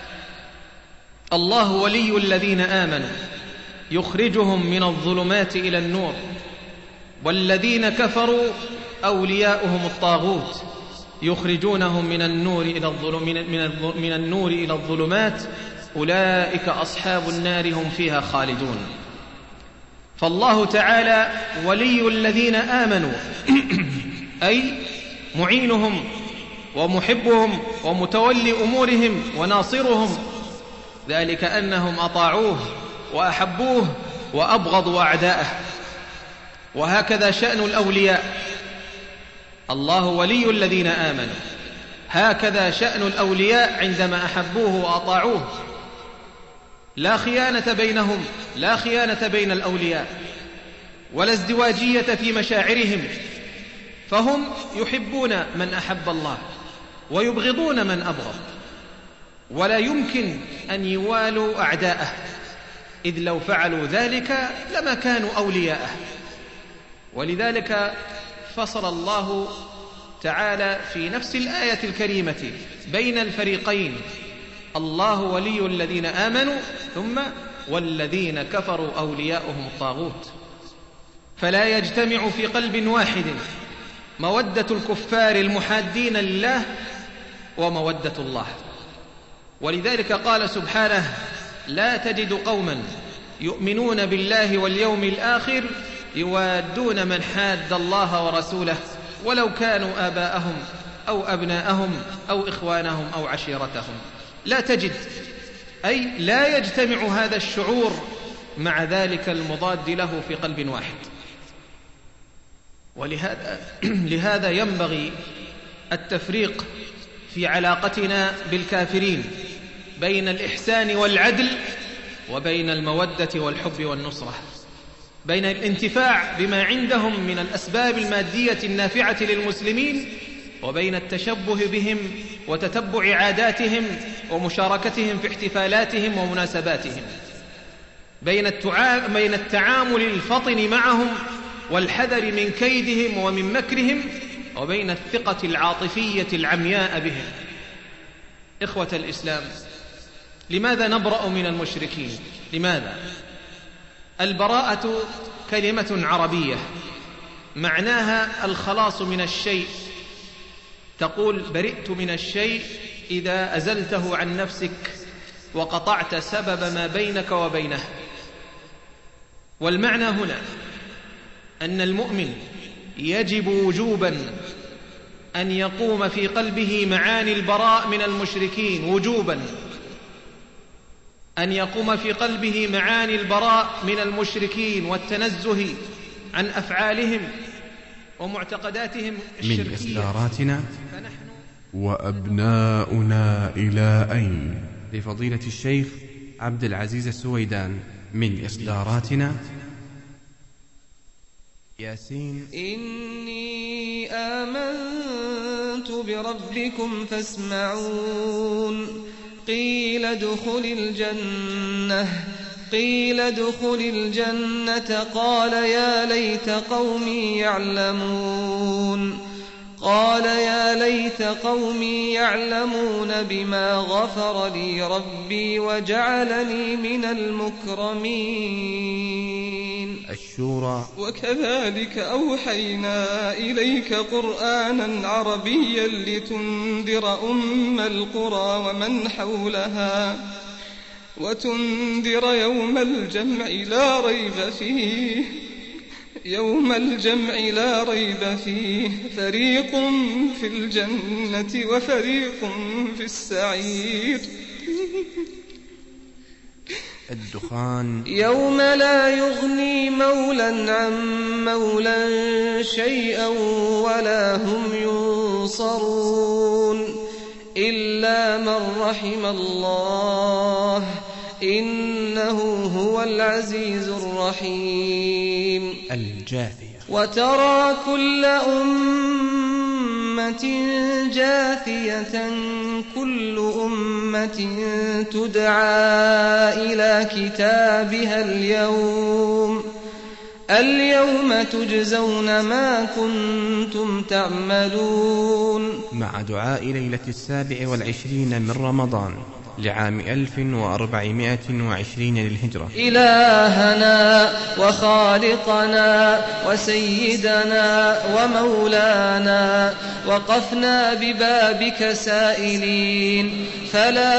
S3: الله ولي الذين آمنوا يخرجهم من الظلمات إلى النور والذين كفروا أولياؤهم الطاغوت يخرجونهم من النور إلى الظلمات أولئك أصحاب النار هم فيها خالدون. فالله تعالى ولي الذين آمنوا أي معينهم ومحبهم ومتولي أمورهم وناصرهم، ذلك أنهم أطاعوه وأحبوه وأبغضوا أعداءه. وهكذا شأن الأولياء، الله ولي الذين آمنوا، هكذا شأن الأولياء عندما أحبوه وأطاعوه. لا خيانة بينهم، لا خيانة بين الأولياء، ولا ازدواجية في مشاعرهم، فهم يحبون من أحب الله ويبغضون من أبغض، ولا يمكن أن يوالوا أعداءه، إذ لو فعلوا ذلك لما كانوا أولياءه. ولذلك فصل الله تعالى في نفس الآية الكريمة بين الفريقين: الله ولي الذين آمنوا ثم والذين كفروا أولياؤهم الطاغوت. فلا يجتمع في قلب واحد مودة الكفار المحادين لله ومودة الله. ولذلك قال سبحانه: لا تجد قوما يؤمنون بالله واليوم الآخر يوادون من حاد الله ورسوله ولو كانوا آباءهم أو أبناءهم أو إخوانهم أو عشيرتهم. لا تجد، أي لا يجتمع هذا الشعور مع ذلك المضاد له في قلب واحد. ولهذا ينبغي التفريق في علاقتنا بالكافرين بين الإحسان والعدل وبين المودة والحب والنصرة، بين الانتفاع بما عندهم من الأسباب المادية النافعة للمسلمين وبين التشبه بهم وتتبع عاداتهم ومشاركتهم في احتفالاتهم ومناسباتهم، بين التعامل الفطن معهم والحذر من كيدهم ومن مكرهم، وبين الثقة العاطفية العمياء بهم. إخوة الإسلام، لماذا نبرأ من المشركين؟ لماذا؟ البراءة كلمة عربية معناها الخلاص من الشيء. تقول برئت من الشيء إذا أزلته عن نفسك وقطعت سبب ما بينك وبينه. والمعنى هنا أن المؤمن يجب وجوبا أن يقوم في قلبه معاني البراء من المشركين، وجوبا أن يقوم في قلبه معاني البراء من المشركين والتنزه عن أفعالهم ومعتقداتهم
S1: الشركية من إصداراتنا وأبناؤنا إلى أين؟ لفضيلة الشيخ عبد العزيز السويدان. من إصداراتنا ياسين.
S5: إني آمنت بربكم فاسمعون. قيل ادخل الجنة قال يا ليت قومي يعلمون بما غفر لي ربي وجعلني من المكرمين.
S1: الشورى.
S5: وكذلك أوحينا إليك قرآنا عربيا لتنذر أم القرى ومن حولها وتنذر يوم الجمع لا ريب فيه فريق في الجنة وفريق في السعير.
S1: الدخان.
S5: يوم لا يغني مولا عن مولا شيئا ولا هم ينصرون إلا من رحم الله إنه هو العزيز الرحيم.
S1: الجاثية.
S5: وترى كل أمة جاثية كل أمة تدعى إلى كتابها اليوم تجزون ما كنتم تعملون.
S1: مع دعاء ليلة 27 من رمضان لعام 1420 للهجرة.
S5: إلهنا وخالقنا وسيدنا ومولانا وقفنا ببابك سائلين فلا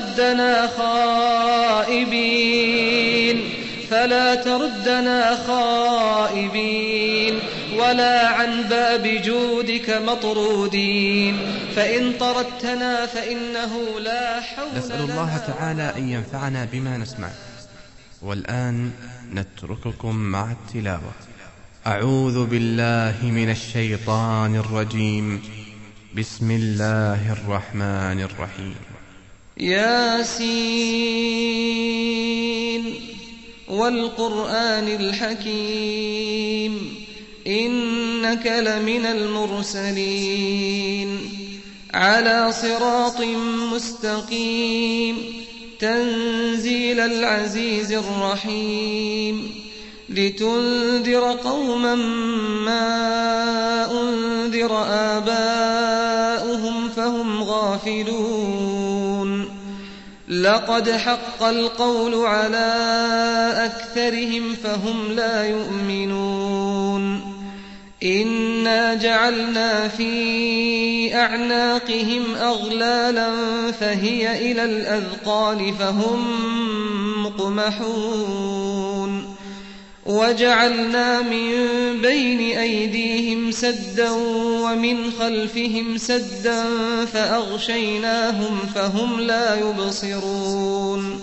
S5: تردنا خائبين ولا عن باب جودك مطرودين فإن طردتنا فإنه لا حول لنا.
S1: نسأل الله تعالى أن ينفعنا بما نسمع. والآن نترككم مع التلاوة. أعوذ بالله من الشيطان الرجيم. بسم الله الرحمن الرحيم.
S5: ياسين والقرآن الحكيم إنك لمن المرسلين على صراط مستقيم تنزيل العزيز الرحيم لتنذر قوما ما أنذر آباؤهم فهم غافلون. لقد حق القول على أكثرهم فهم لا يؤمنون. إنا جعلنا في أعناقهم أغلالا فهي إلى الأذقان فهم مقمحون. وجعلنا من بين أيديهم سدا ومن خلفهم سدا فأغشيناهم فهم لا يبصرون.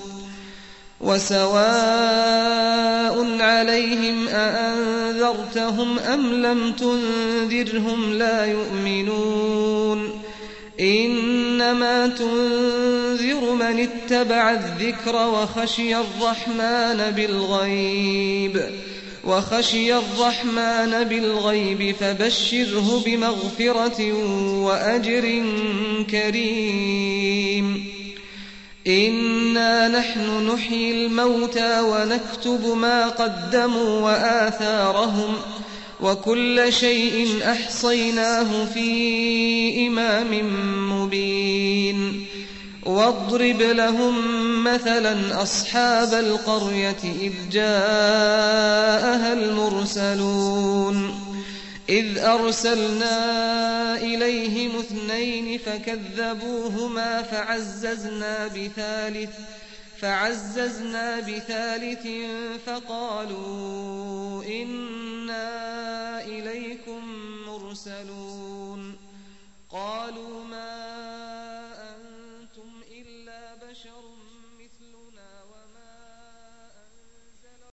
S5: وسواء عليهم أأنذرتهم أم لم تنذرهم لا يؤمنون. إنما تنذر من اتبع الذكر وخشي الرحمن بالغيب فبشره بمغفرة وأجر كريم. إنا نحن نحيي الموتى ونكتب ما قدموا وآثارهم وكل شيء أحصيناه في إمام مبين. واضرب لهم مثلا أصحاب القرية إذ جاءها المرسلون إذ أرسلنا إليهم 2 فكذبوهما فعززنا بثالث فقالوا إنا إليكم مرسلون. قالوا ما أنتم إلا بشر